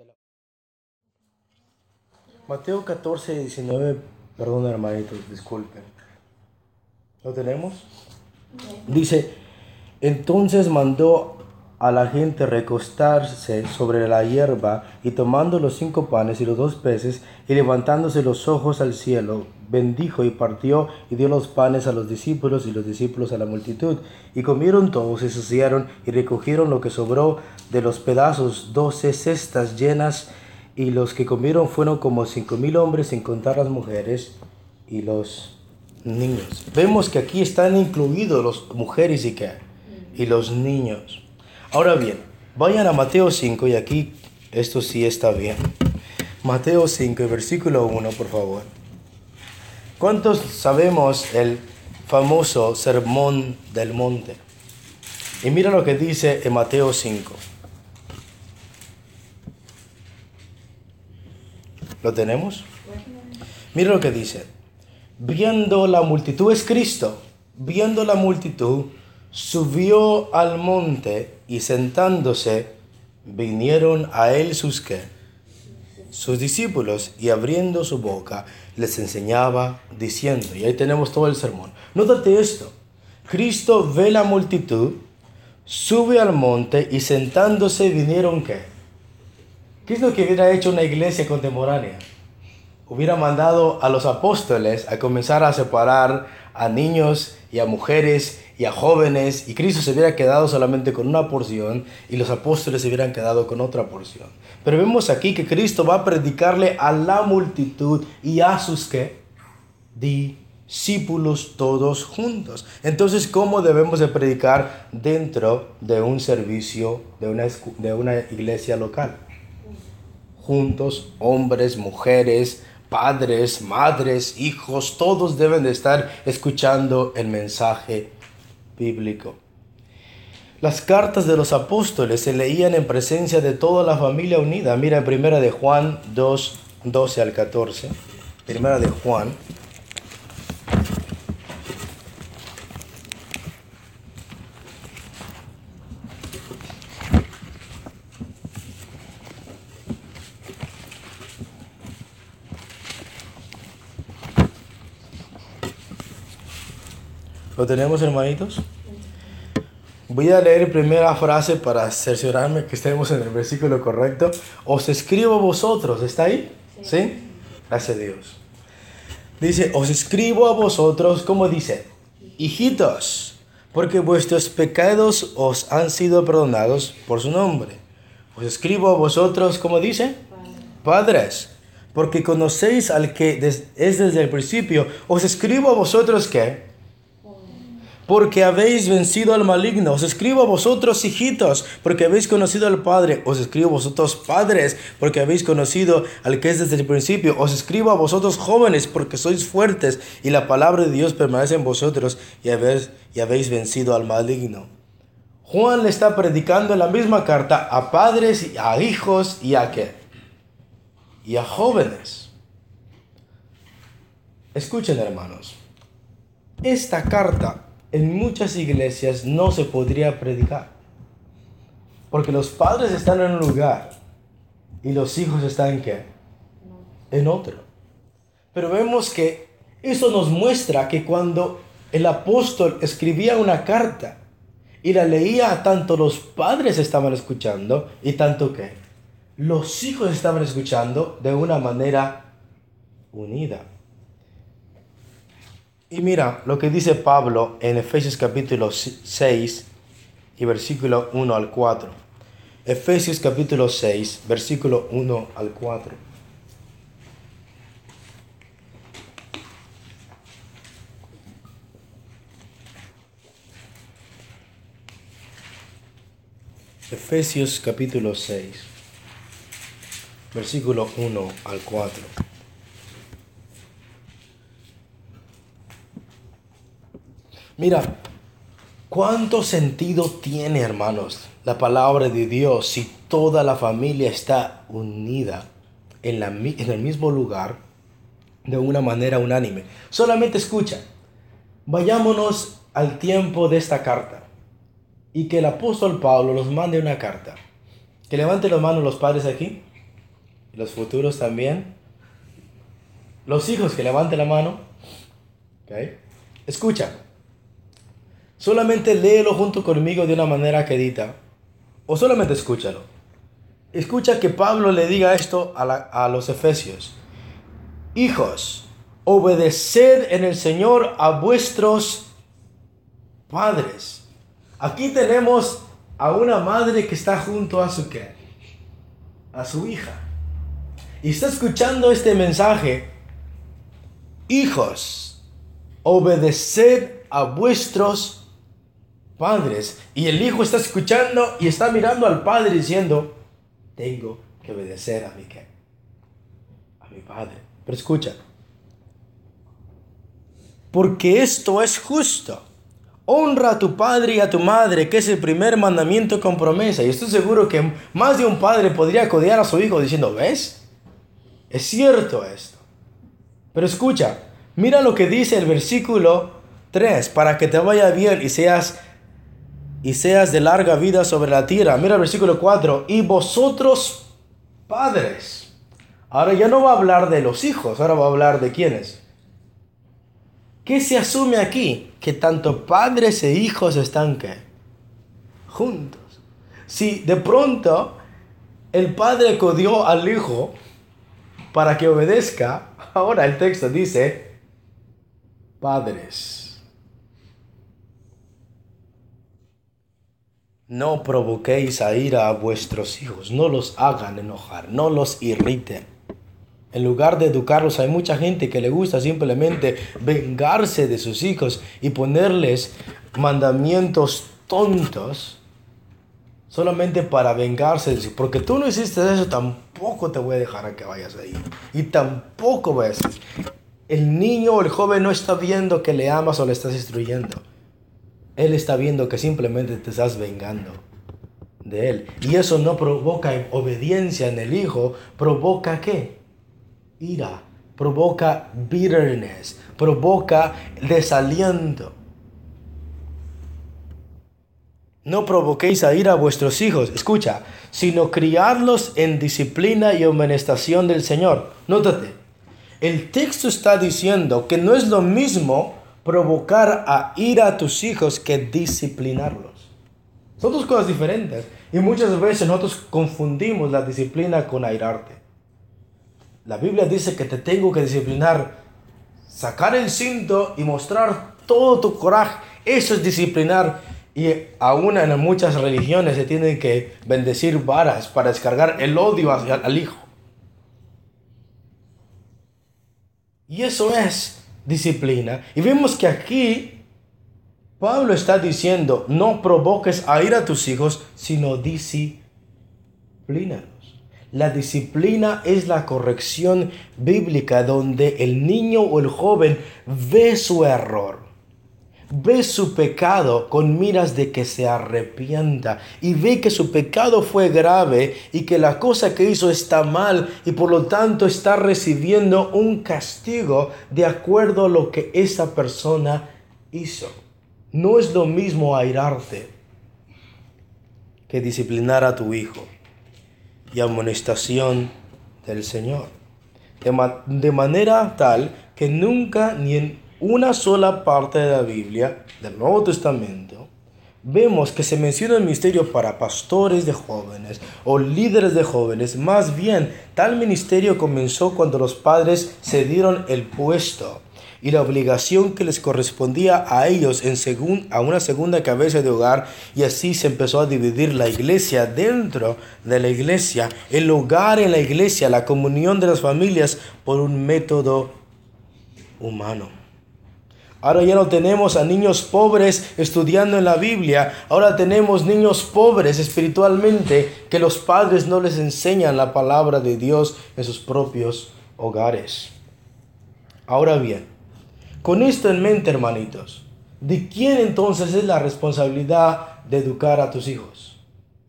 Mateo 14, 19, perdón hermanitos, disculpen. ¿Lo tenemos? Dice: entonces mandó a la gente recostarse sobre la hierba, y tomando los 5 panes y los 2 peces, y levantándose los ojos al cielo, bendijo y partió, y dio los panes a los discípulos, y los discípulos a la multitud. Y comieron todos, y saciaron, y recogieron lo que sobró de los pedazos, 12 cestas llenas, y los que comieron fueron como 5,000 hombres, sin contar las mujeres y los niños. Vemos que aquí están incluidos las mujeres y ¿qué? Y los niños. Ahora bien, vayan a Mateo 5, y aquí esto sí está bien. Mateo 5, versículo 1, por favor. ¿Cuántos sabemos el famoso sermón del monte? Y mira lo que dice en Mateo 5. ¿Lo tenemos? Mira lo que dice. Viendo la multitud, es Cristo, viendo la multitud, subió al monte y sentándose, vinieron a él sus discípulos, y abriendo su boca les enseñaba diciendo, y ahí tenemos todo el sermón. Nótate esto, Cristo ve la multitud, sube al monte y sentándose vinieron ¿qué? ¿Qué es lo que hubiera hecho una iglesia contemporánea? Hubiera mandado a los apóstoles a comenzar a separar a niños y a mujeres y a jóvenes, y Cristo se hubiera quedado solamente con una porción y los apóstoles se hubieran quedado con otra porción. Pero vemos aquí que Cristo va a predicarle a la multitud y a sus ¿qué? Discípulos todos juntos. Entonces, ¿cómo debemos de predicar dentro de un servicio de una iglesia local? Juntos, hombres, mujeres, padres, madres, hijos, todos deben de estar escuchando el mensaje bíblico. Las cartas de los apóstoles se leían en presencia de toda la familia unida. Mira en 1 de Juan 2, 12 al 14. 1 de Juan. ¿Lo tenemos, hermanitos? Voy a leer primera frase para cerciorarme que estemos en el versículo correcto. Os escribo a vosotros. ¿Está ahí? ¿Sí? Gracias a Dios. Dice, os escribo a vosotros, ¿cómo dice? Hijitos, porque vuestros pecados os han sido perdonados por su nombre. Os escribo a vosotros, ¿cómo dice? Padres, porque conocéis al que es desde el principio. Os escribo a vosotros, ¿qué? Porque habéis vencido al maligno. Os escribo a vosotros, hijitos, porque habéis conocido al Padre. Os escribo a vosotros, padres, porque habéis conocido al que es desde el principio. Os escribo a vosotros, jóvenes, porque sois fuertes, y la palabra de Dios permanece en vosotros, y habéis vencido al maligno. Juan le está predicando la misma carta a padres, y a hijos, y a ¿qué? Y a jóvenes. Escuchen, hermanos. Esta carta en muchas iglesias no se podría predicar, porque los padres están en un lugar y los hijos están ¿en qué? En otro. Pero vemos que eso nos muestra que cuando el apóstol escribía una carta y la leía, tanto los padres estaban escuchando y tanto que los hijos estaban escuchando de una manera unida. Y mira lo que dice Pablo en Efesios capítulo 6 y versículo 1 al 4. Efesios capítulo 6, versículo 1 al 4. Efesios capítulo 6, versículo 1 al 4. Mira, ¿cuánto sentido tiene, hermanos, la palabra de Dios si toda la familia está unida en el mismo lugar de una manera unánime? Solamente escucha, vayámonos al tiempo de esta carta y que el apóstol Pablo nos mande una carta. Que levanten las manos los padres aquí, los futuros también, los hijos que levanten la mano. ¿Okay? Escucha. Solamente léelo junto conmigo de una manera quedita. O solamente escúchalo. Escucha que Pablo le diga esto a los efesios. Hijos, obedeced en el Señor a vuestros padres. Aquí tenemos a una madre que está junto a su ¿qué? A su hija. Y está escuchando este mensaje. Hijos, obedeced a vuestros padres. Y el hijo está escuchando y está mirando al padre diciendo, tengo que obedecer a mi ¿qué? A mi padre. Pero escucha, porque esto es justo. Honra a tu padre y a tu madre, que es el primer mandamiento con promesa. Y estoy seguro que más de un padre podría codear a su hijo diciendo, ¿ves? Es cierto esto. Pero escucha, mira lo que dice el versículo 3, para que te vaya bien y seas y seas de larga vida sobre la tierra. Mira el versículo 4. Y vosotros, padres. Ahora ya no va a hablar de los hijos, ahora va a hablar de quiénes. ¿Qué se asume aquí? Que tanto padres e hijos están ¿qué? Juntos. Si de pronto el padre codió al hijo para que obedezca, ahora el texto dice, padres, no provoquéis a ira a vuestros hijos, no los hagan enojar, no los irriten. En lugar de educarlos, hay mucha gente que le gusta simplemente vengarse de sus hijos y ponerles mandamientos tontos solamente para vengarse de su. Porque tú no hiciste eso, tampoco te voy a dejar a que vayas ahí. Y tampoco voy a hacer. El niño o el joven no está viendo que le amas o le estás instruyendo. Él está viendo que simplemente te estás vengando de él. Y eso no provoca obediencia en el hijo. ¿Provoca qué? Ira. Provoca bitterness. Provoca desaliento. No provoquéis a ira a vuestros hijos, escucha, sino criadlos en disciplina y amonestación del Señor. Nótate, el texto está diciendo que no es lo mismo provocar a ira a tus hijos que disciplinarlos. Son dos cosas diferentes. Y muchas veces nosotros confundimos la disciplina con airarte. La Biblia dice que te tengo que disciplinar, sacar el cinto y mostrar todo tu coraje. Eso es disciplinar. Y aún en muchas religiones se tienen que bendecir varas para descargar el odio al hijo. Y eso es disciplina. Y vemos que aquí Pablo está diciendo, no provoques a ira a tus hijos, sino disciplínalos. La disciplina es la corrección bíblica donde el niño o el joven ve su error. Ve su pecado con miras de que se arrepienta y ve que su pecado fue grave y que la cosa que hizo está mal y por lo tanto está recibiendo un castigo de acuerdo a lo que esa persona hizo. No es lo mismo airarte que disciplinar a tu hijo y amonestación del Señor. De manera tal que nunca ni en una sola parte de la Biblia, del Nuevo Testamento, vemos que se menciona el ministerio para pastores de jóvenes o líderes de jóvenes. Más bien, tal ministerio comenzó cuando los padres se dieron el puesto y la obligación que les correspondía a ellos a una segunda cabeza de hogar, y así se empezó a dividir la iglesia dentro de la iglesia, el hogar en la iglesia, la comunión de las familias por un método humano. Ahora ya no tenemos a niños pobres estudiando en la Biblia. Ahora tenemos niños pobres espiritualmente que los padres no les enseñan la palabra de Dios en sus propios hogares. Ahora bien, con esto en mente, hermanitos, ¿de quién entonces es la responsabilidad de educar a tus hijos?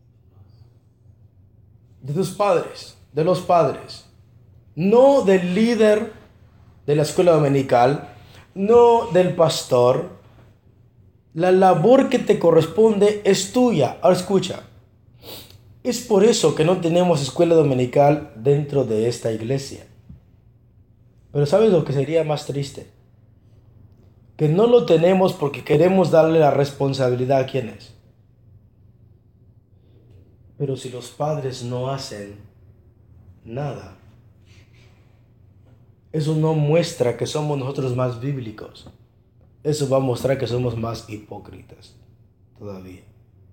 De tus padres, de los padres. No del líder de la escuela dominical, no del pastor. La labor que te corresponde es tuya. Ahora escucha. Es por eso que no tenemos escuela dominical dentro de esta iglesia. Pero ¿sabes lo que sería más triste? Que no lo tenemos porque queremos darle la responsabilidad a quienes. Pero si los padres no hacen nada, eso no muestra que somos nosotros más bíblicos. Eso va a mostrar que somos más hipócritas todavía.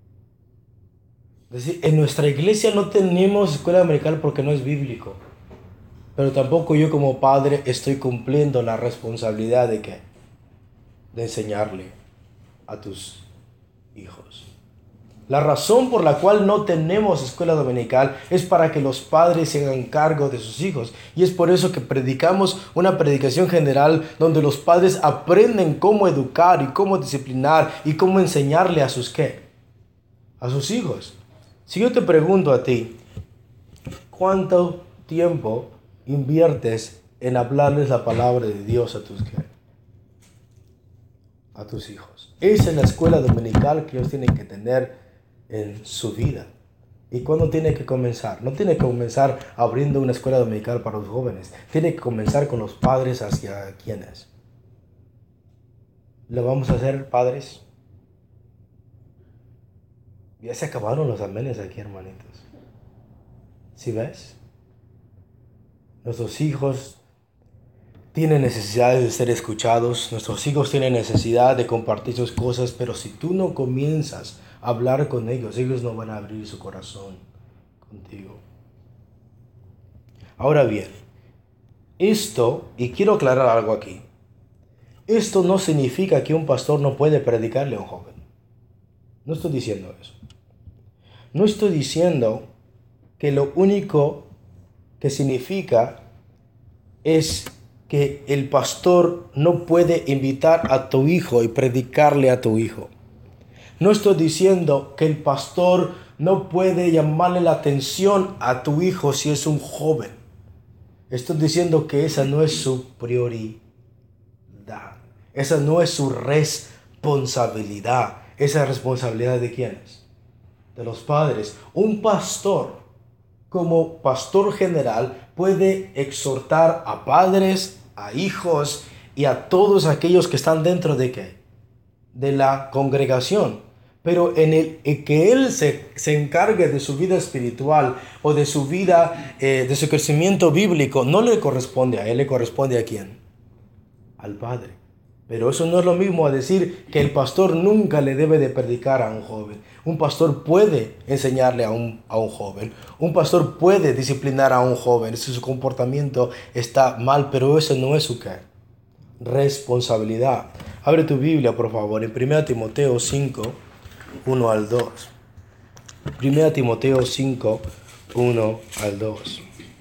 Es decir, en nuestra iglesia no tenemos escuela dominical porque no es bíblico. Pero tampoco yo como padre estoy cumpliendo la responsabilidad de ¿qué? De enseñarle a tus hijos. La razón por la cual no tenemos escuela dominical es para que los padres se hagan cargo de sus hijos. Y es por eso que predicamos una predicación general donde los padres aprenden cómo educar y cómo disciplinar y cómo enseñarle a sus ¿qué? A sus hijos. Si yo te pregunto a ti, ¿cuánto tiempo inviertes en hablarles la palabra de Dios a tus ¿qué? a tus hijos. Esa es la escuela dominical que ellos tienen que tener en su vida. ¿Y cuándo tiene que comenzar? No tiene que comenzar abriendo una escuela dominical para los jóvenes. Tiene que comenzar con los padres hacia quienes. ¿Lo vamos a hacer, padres? Ya se acabaron los amenes aquí, hermanitos. ¿Sí ves? Nuestros hijos tienen necesidad de ser escuchados. Nuestros hijos tienen necesidad de compartir sus cosas. Pero si tú no comienzas a hablar con ellos, ellos no van a abrir su corazón contigo. Ahora bien, esto, y quiero aclarar algo aquí. Esto no significa que un pastor no puede predicarle a un joven. No estoy diciendo eso. No estoy diciendo que lo único que significa es que el pastor no puede invitar a tu hijo y predicarle a tu hijo. No estoy diciendo que el pastor no puede llamarle la atención a tu hijo si es un joven. Estoy diciendo que esa no es su prioridad. Esa no es su responsabilidad. ¿Esa responsabilidad de quiénes? De los padres. Un pastor, como pastor general, puede exhortar a padres, a hijos y a todos aquellos que están dentro de ¿qué? De la congregación. Pero en el que él se encargue de su vida espiritual o de su vida, de su crecimiento bíblico, no le corresponde a él, le corresponde ¿a quién? Al padre. Pero eso no es lo mismo a decir que el pastor nunca le debe de predicar a un joven. Un pastor puede enseñarle a un joven. Un pastor puede disciplinar a un joven si su comportamiento está mal, pero eso no es su ¿qué? Responsabilidad. Abre tu Biblia, por favor, en 1 Timoteo 5, 1 al 2. 1 Timoteo 5, 1 al 2.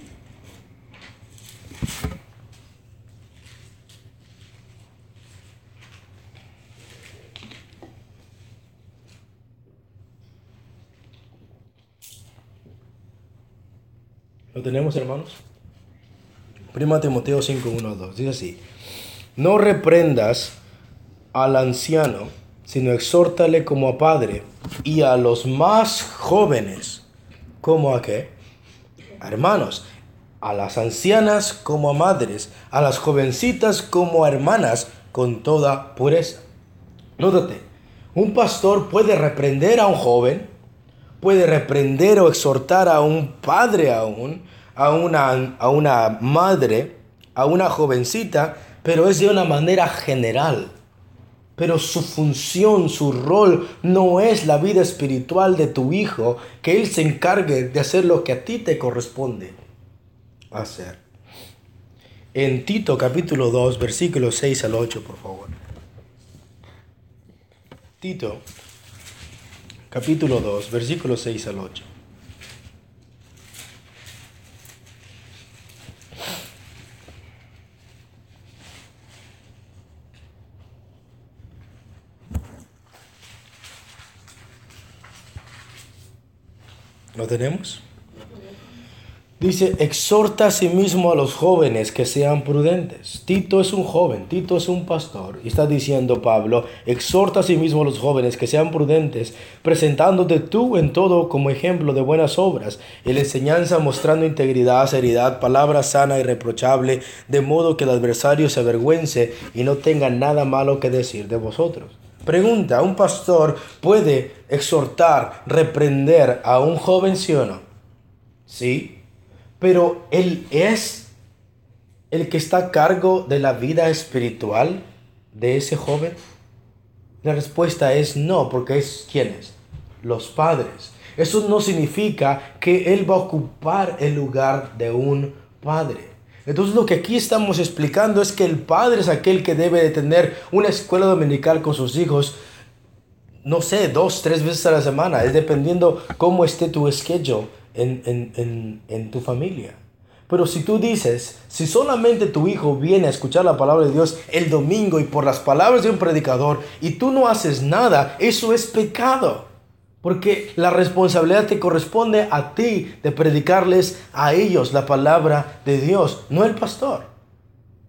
¿Lo tenemos, hermanos? 1 Timoteo 5, 1 al 2. Dice así: no reprendas al anciano, sino exhórtale como a padre, y a los más jóvenes, ¿como a qué? A hermanos, a las ancianas como a madres, a las jovencitas como a hermanas, con toda pureza. Nótate, un pastor puede reprender a un joven, puede reprender o exhortar a un padre aún, a una madre, a una jovencita, pero es de una manera general. Pero su función, su rol, no es la vida espiritual de tu hijo, que él se encargue de hacer lo que a ti te corresponde hacer. En Tito capítulo 2, versículos 6 al 8, por favor. Tito capítulo 2, versículos 6 al 8. ¿Lo tenemos? Dice, exhorta a sí mismo a los jóvenes que sean prudentes. Tito es un joven, Tito es un pastor. Y está diciendo Pablo, exhorta a sí mismo a los jóvenes que sean prudentes, presentándote tú en todo como ejemplo de buenas obras, en la enseñanza mostrando integridad, seriedad, palabra sana y reprochable, de modo que el adversario se avergüence y no tenga nada malo que decir de vosotros. Pregunta, ¿un pastor puede exhortar, reprender a un joven, sí o no? Sí. Pero él es el que está a cargo de la vida espiritual de ese joven. La respuesta es no, porque es ¿quiénes? Los padres. Eso no significa que él va a ocupar el lugar de un padre. Entonces lo que aquí estamos explicando es que el padre es aquel que debe de tener una escuela dominical con sus hijos, no sé, 2, 3 veces a la semana, es dependiendo cómo esté tu schedule en tu familia. Pero si tú dices, si solamente tu hijo viene a escuchar la palabra de Dios el domingo y por las palabras de un predicador y tú no haces nada, eso es pecado. Porque la responsabilidad te corresponde a ti de predicarles a ellos la palabra de Dios, no el pastor.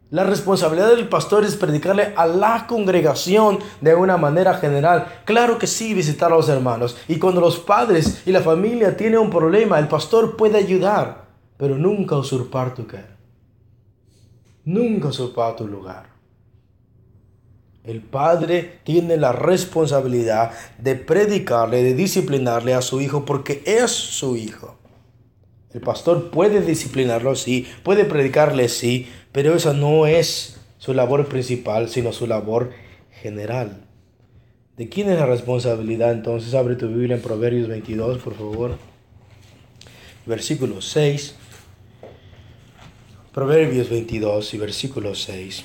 La responsabilidad del pastor es predicarle a la congregación de una manera general. Claro que sí, visitar a los hermanos. Y cuando los padres y la familia tienen un problema, el pastor puede ayudar, pero nunca usurpar tu qué. Nunca usurpar tu lugar. El padre tiene la responsabilidad de predicarle, de disciplinarle a su hijo porque es su hijo. El pastor puede disciplinarlo, sí, puede predicarle, sí, pero esa no es su labor principal, sino su labor general. ¿De quién es la responsabilidad? Entonces abre tu Biblia en Proverbios 22, por favor. Versículo 6. Proverbios 22 y versículo 6.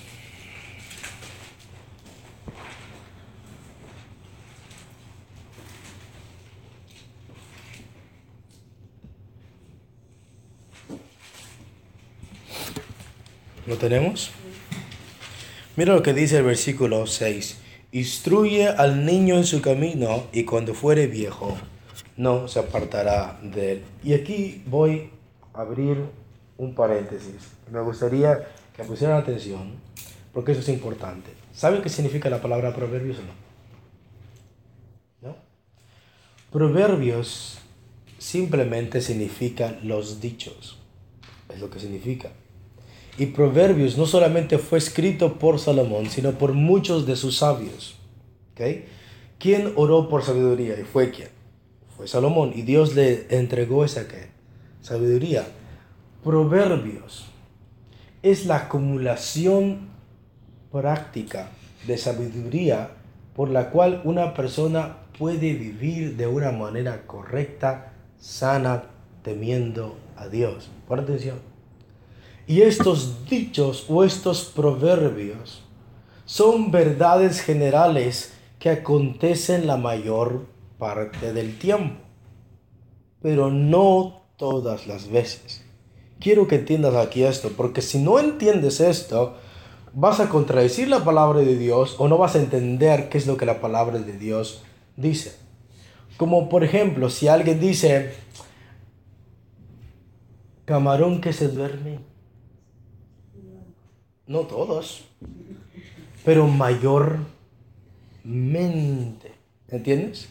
¿Lo tenemos? Mira lo que dice el versículo 6. Instruye al niño en su camino y cuando fuere viejo no se apartará de él. Y aquí voy a abrir un paréntesis. Me gustaría que pusieran atención porque eso es importante. ¿Saben qué significa la palabra proverbios o no? ¿No? Proverbios simplemente significa los dichos. Es lo que significa. Y Proverbios no solamente fue escrito por Salomón, sino por muchos de sus sabios. ¿Okay? ¿Quién oró por sabiduría? ¿Y fue quién? Fue Salomón. Y Dios le entregó esa ¿qué? Sabiduría. Proverbios es la acumulación práctica de sabiduría por la cual una persona puede vivir de una manera correcta, sana, temiendo a Dios. Pon atención. Y estos dichos o estos proverbios son verdades generales que acontecen la mayor parte del tiempo, pero no todas las veces. Quiero que entiendas aquí esto, porque si no entiendes esto, vas a contradecir la palabra de Dios o no vas a entender qué es lo que la palabra de Dios dice. Como por ejemplo, si alguien dice, camarón que se duerme. No todos, pero mayormente. ¿Entiendes?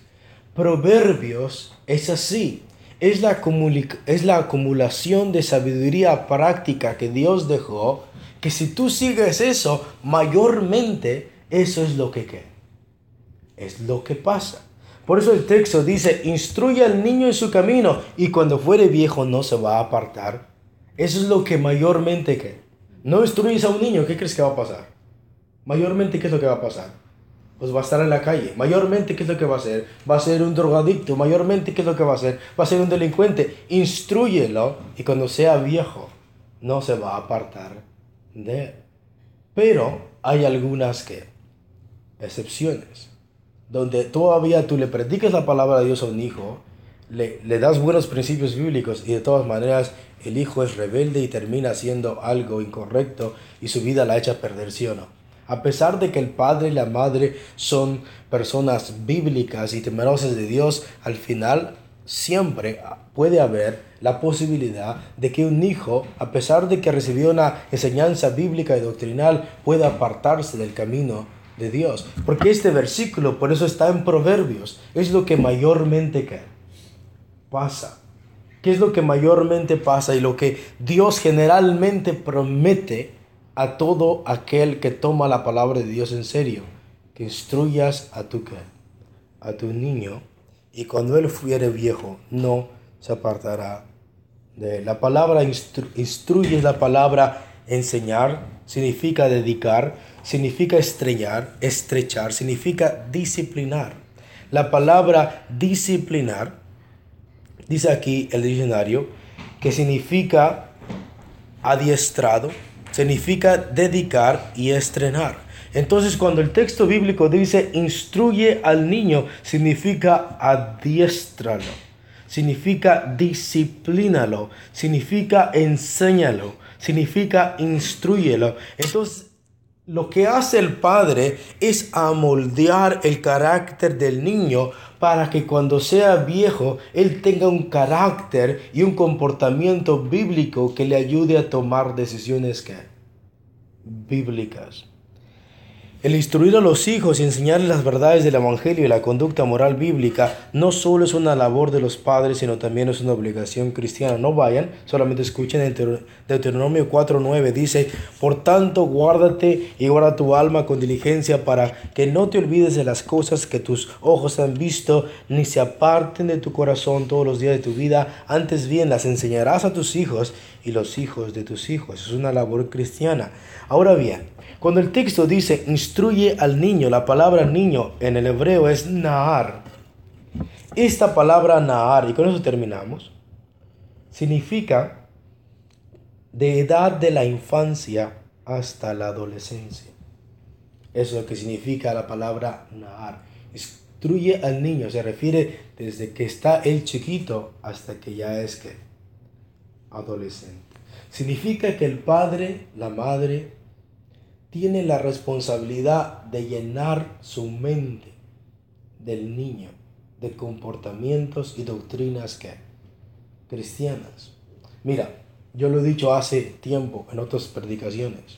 Proverbios es así. Es la acumulación de sabiduría práctica que Dios dejó, que si tú sigues eso, mayormente eso es lo que ¿qué? Es lo que pasa. Por eso el texto dice, instruye al niño en su camino y cuando fuere viejo no se va a apartar. Eso es lo que mayormente ¿qué? No instruyes a un niño, ¿qué crees que va a pasar? Mayormente, ¿qué es lo que va a pasar? Pues va a estar en la calle. Mayormente, ¿qué es lo que va a hacer? Va a ser un drogadicto. Mayormente, ¿qué es lo que va a hacer? Va a ser un delincuente. Instrúyelo y cuando sea viejo no se va a apartar de él. Pero hay algunas excepciones, donde todavía tú le predicas la palabra de Dios a un hijo, le das buenos principios bíblicos y de todas maneras el hijo es rebelde y termina haciendo algo incorrecto y su vida la echa a perder, ¿sí o no? A pesar de que el padre y la madre son personas bíblicas y temerosas de Dios, al final siempre puede haber la posibilidad de que un hijo, a pesar de que recibió una enseñanza bíblica y doctrinal, pueda apartarse del camino de Dios. Porque este versículo, por eso está en Proverbios, es lo que mayormente pasa. ¿Qué es lo que mayormente pasa y lo que Dios generalmente promete a todo aquel que toma la palabra de Dios en serio? Que instruyas a tu niño y cuando él fuere viejo no se apartará de él. La palabra instruye es la palabra enseñar, significa dedicar, significa estrechar, significa disciplinar. La palabra disciplinar dice aquí el diccionario que significa adiestrado, significa dedicar y estrenar. Entonces, cuando el texto bíblico dice instruye al niño, significa adiestralo, significa disciplínalo, significa enséñalo, significa instrúyelo. Entonces, lo que hace el padre es amoldear el carácter del niño para que cuando sea viejo, él tenga un carácter y un comportamiento bíblico que le ayude a tomar decisiones bíblicas. El instruir a los hijos y enseñarles las verdades del Evangelio y la conducta moral bíblica no solo es una labor de los padres, sino también es una obligación cristiana. No vayan, solamente escuchen en Deuteronomio 4:9 dice: por tanto, guárdate y guarda tu alma con diligencia para que no te olvides de las cosas que tus ojos han visto, ni se aparten de tu corazón todos los días de tu vida. Antes bien, las enseñarás a tus hijos y los hijos de tus hijos. Es una labor cristiana. Ahora bien, cuando el texto dice instruye al niño, la palabra niño en el hebreo es nahar. Esta palabra nahar, y con eso terminamos, significa de edad de la infancia hasta la adolescencia. Eso es lo que significa la palabra nahar. Instruye al niño, se refiere desde que está el chiquito hasta que ya es que adolescente. Significa que el padre, la madre, tiene la responsabilidad de llenar su mente del niño de comportamientos y doctrinas cristianas. Mira, yo lo he dicho hace tiempo en otras predicaciones.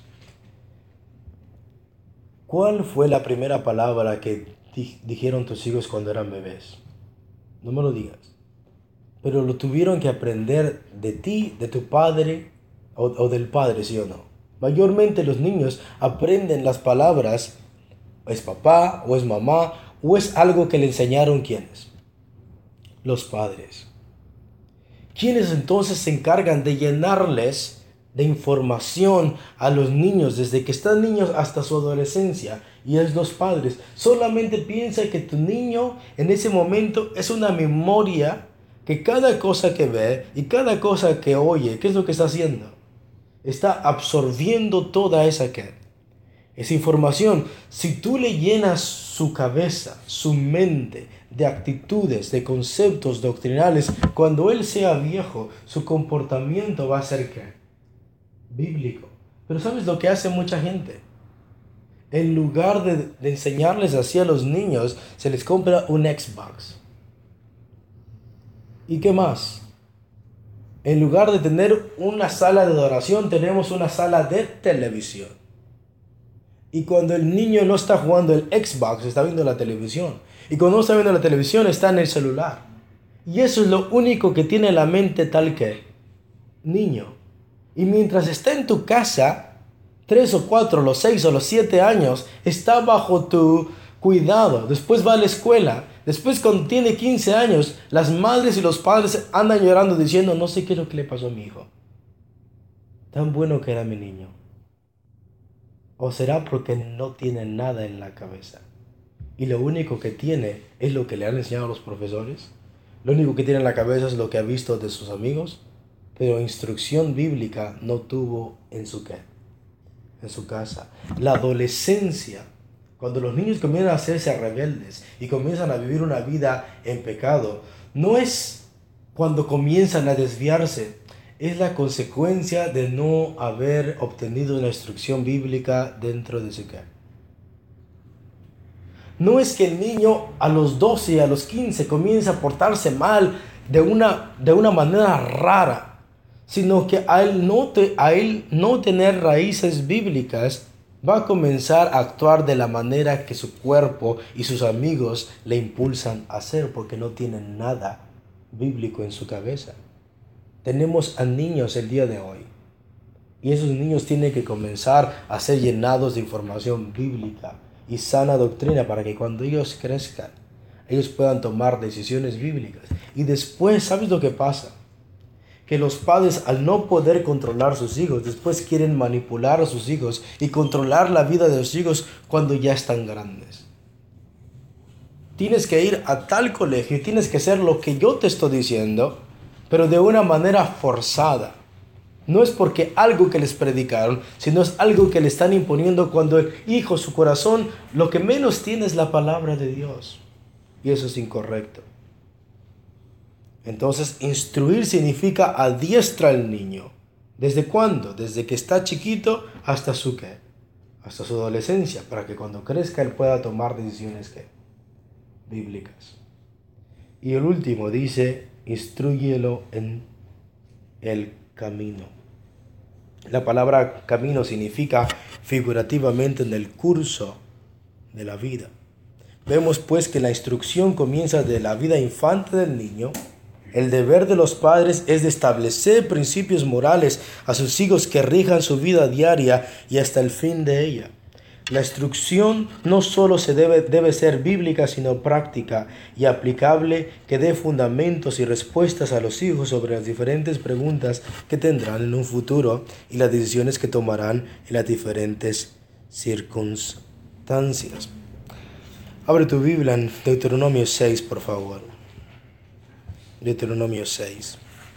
¿Cuál fue la primera palabra que dijeron tus hijos cuando eran bebés? No me lo digas. Pero lo tuvieron que aprender de ti, de tu padre o del padre, ¿sí o no? Mayormente los niños aprenden las palabras, es papá o es mamá o es algo que le enseñaron ¿quiénes? Los padres. ¿Quiénes entonces se encargan de llenarles de información a los niños desde que están niños hasta su adolescencia? Y es los padres. Solamente piensa que tu niño en ese momento es una memoria que cada cosa que ve y cada cosa que oye, ¿qué es lo que está haciendo? Está absorbiendo toda esa información. Si tú le llenas su cabeza, su mente de actitudes, de conceptos doctrinales, cuando él sea viejo, su comportamiento va a ser bíblico. Pero ¿sabes lo que hace mucha gente? En lugar de enseñarles así a los niños, se les compra un Xbox. ¿Y qué más? En lugar de tener una sala de adoración, tenemos una sala de televisión. Y cuando el niño no está jugando el Xbox, está viendo la televisión. Y cuando no está viendo la televisión, está en el celular. Y eso es lo único que tiene la mente tal que niño. Y mientras está en tu casa, 3 o 4, los 6 o los 7 años, está bajo tu cuidado. Después va a la escuela. Después, cuando tiene 15 años, las madres y los padres andan llorando diciendo: no sé qué es lo que le pasó a mi hijo. Tan bueno que era mi niño. ¿O será porque no tiene nada en la cabeza? Y lo único que tiene es lo que le han enseñado los profesores. Lo único que tiene en la cabeza es lo que ha visto de sus amigos. Pero instrucción bíblica no tuvo en su casa. La adolescencia, cuando los niños comienzan a hacerse rebeldes y comienzan a vivir una vida en pecado, no es cuando comienzan a desviarse, es la consecuencia de no haber obtenido una instrucción bíblica dentro de su casa. No es que el niño a los 12, a los 15 comience a portarse mal de una manera rara, sino que a él no tener raíces bíblicas, va a comenzar a actuar de la manera que su cuerpo y sus amigos le impulsan a hacer, porque no tienen nada bíblico en su cabeza. Tenemos a niños el día de hoy, y esos niños tienen que comenzar a ser llenados de información bíblica y sana doctrina para que cuando ellos crezcan, ellos puedan tomar decisiones bíblicas. Y después, ¿sabes lo que pasa? Que los padres, al no poder controlar a sus hijos, después quieren manipular a sus hijos y controlar la vida de los hijos cuando ya están grandes. Tienes que ir a tal colegio y tienes que hacer lo que yo te estoy diciendo, pero de una manera forzada. No es porque algo que les predicaron, sino es algo que le están imponiendo cuando el hijo, su corazón, lo que menos tiene es la palabra de Dios. Y eso es incorrecto. Entonces, instruir significa adiestrar al niño. ¿Desde cuándo? Desde que está chiquito hasta su hasta su adolescencia, para que cuando crezca él pueda tomar decisiones bíblicas. Y el último dice: instrúyelo en el camino. La palabra camino significa figurativamente en el curso de la vida. Vemos pues que la instrucción comienza de la vida infante del niño. El deber de los padres es de establecer principios morales a sus hijos que rijan su vida diaria y hasta el fin de ella. La instrucción no solo debe ser bíblica, sino práctica y aplicable, que dé fundamentos y respuestas a los hijos sobre las diferentes preguntas que tendrán en un futuro y las decisiones que tomarán en las diferentes circunstancias. Abre tu Biblia en Deuteronomio 6, por favor. Deuteronomio 6.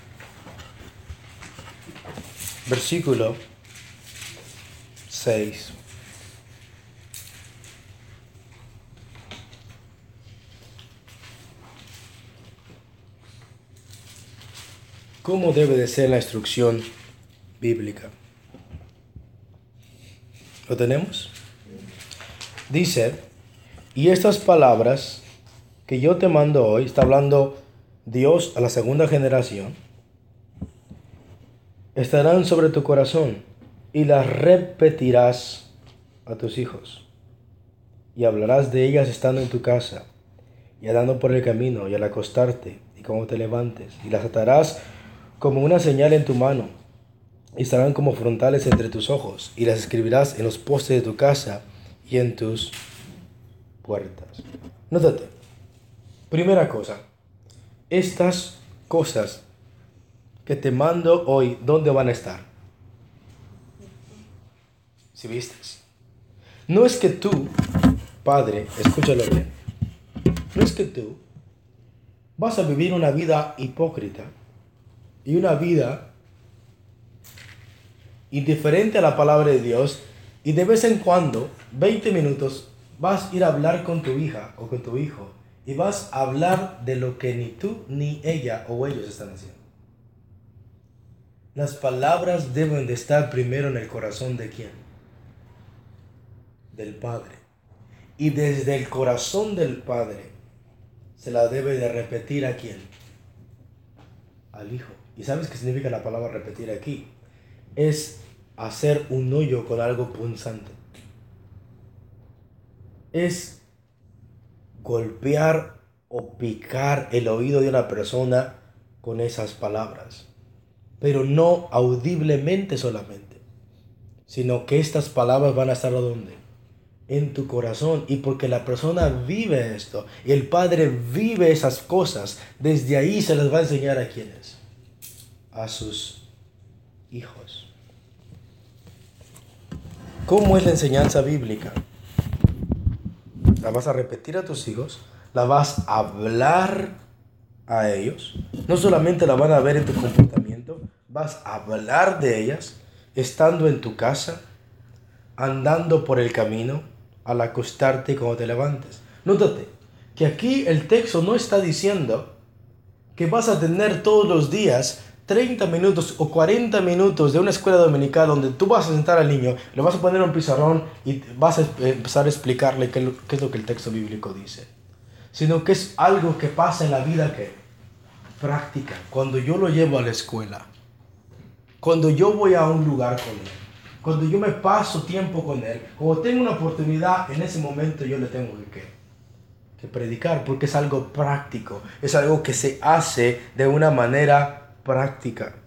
Versículo 6. ¿Cómo debe de ser la instrucción bíblica? ¿Lo tenemos? Dice, y estas palabras que yo te mando hoy, está hablando Dios a la segunda generación, estarán sobre tu corazón y las repetirás a tus hijos. Y hablarás de ellas estando en tu casa y andando por el camino y al acostarte y cuando te levantes. Y las atarás como una señal en tu mano y estarán como frontales entre tus ojos. Y las escribirás en los postes de tu casa y en tus puertas. Nótate. Primera cosa. Estas cosas que te mando hoy, ¿dónde van a estar? Si vistes. No es que tú, padre, escúchalo bien. No es que tú vas a vivir una vida hipócrita y una vida indiferente a la palabra de Dios y de vez en cuando, 20 minutos, vas a ir a hablar con tu hija o con tu hijo y vas a hablar de lo que ni tú ni ella o ellos están haciendo. Las palabras deben de estar primero en el corazón de ¿quién? Del Padre. Y desde el corazón del Padre se la debe de repetir ¿a quién? Al Hijo. ¿Y sabes qué significa la palabra repetir aquí? Es hacer un hoyo con algo punzante. Es golpear o picar el oído de una persona con esas palabras. Pero no audiblemente solamente, sino que estas palabras van a estar ¿a dónde? En tu corazón. Y porque la persona vive esto y el Padre vive esas cosas, desde ahí se las va a enseñar a quiénes, a sus hijos. ¿Cómo es la enseñanza bíblica? La vas a repetir a tus hijos, la vas a hablar a ellos. No solamente la van a ver en tu comportamiento, vas a hablar de ellas estando en tu casa, andando por el camino, al acostarte y cuando te levantes. Nótate que aquí el texto no está diciendo que vas a tener todos los días 30 minutos o 40 minutos de una escuela dominical donde tú vas a sentar al niño, le vas a poner un pizarrón y vas a empezar a explicarle qué es lo que el texto bíblico dice. Sino que es algo que pasa en la vida que práctica. Cuando yo lo llevo a la escuela, cuando yo voy a un lugar con él, cuando yo me paso tiempo con él, cuando tengo una oportunidad, en ese momento yo le tengo que predicar, porque es algo práctico, es algo que se hace de una manera práctica.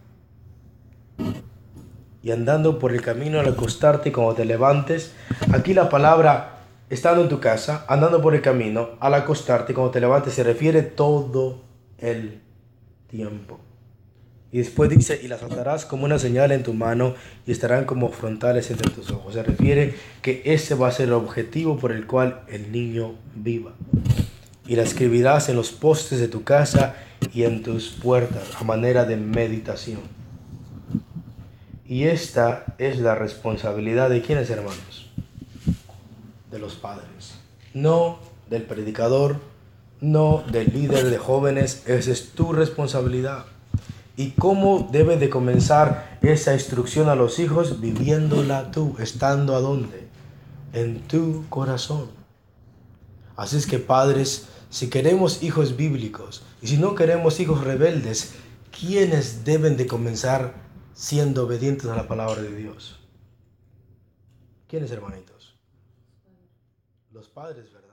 Y andando por el camino al acostarte y cuando te levantes, aquí la palabra estando en tu casa, andando por el camino, al acostarte y cuando te levantes, se refiere todo el tiempo. Y después dice, y las atarás como una señal en tu mano y estarán como frontales entre tus ojos. Se refiere que ese va a ser el objetivo por el cual el niño viva. Y la escribirás en los postes de tu casa y en tus puertas a manera de meditación. Y esta es la responsabilidad de ¿quiénes, hermanos? De los padres. No del predicador, no del líder de jóvenes. Esa es tu responsabilidad. ¿Y cómo debe de comenzar esa instrucción a los hijos? Viviéndola tú, estando ¿a dónde? En tu corazón. Así es que padres, si queremos hijos bíblicos y si no queremos hijos rebeldes, ¿quiénes deben de comenzar siendo obedientes a la palabra de Dios? ¿Quiénes, hermanitos? Los padres, ¿verdad?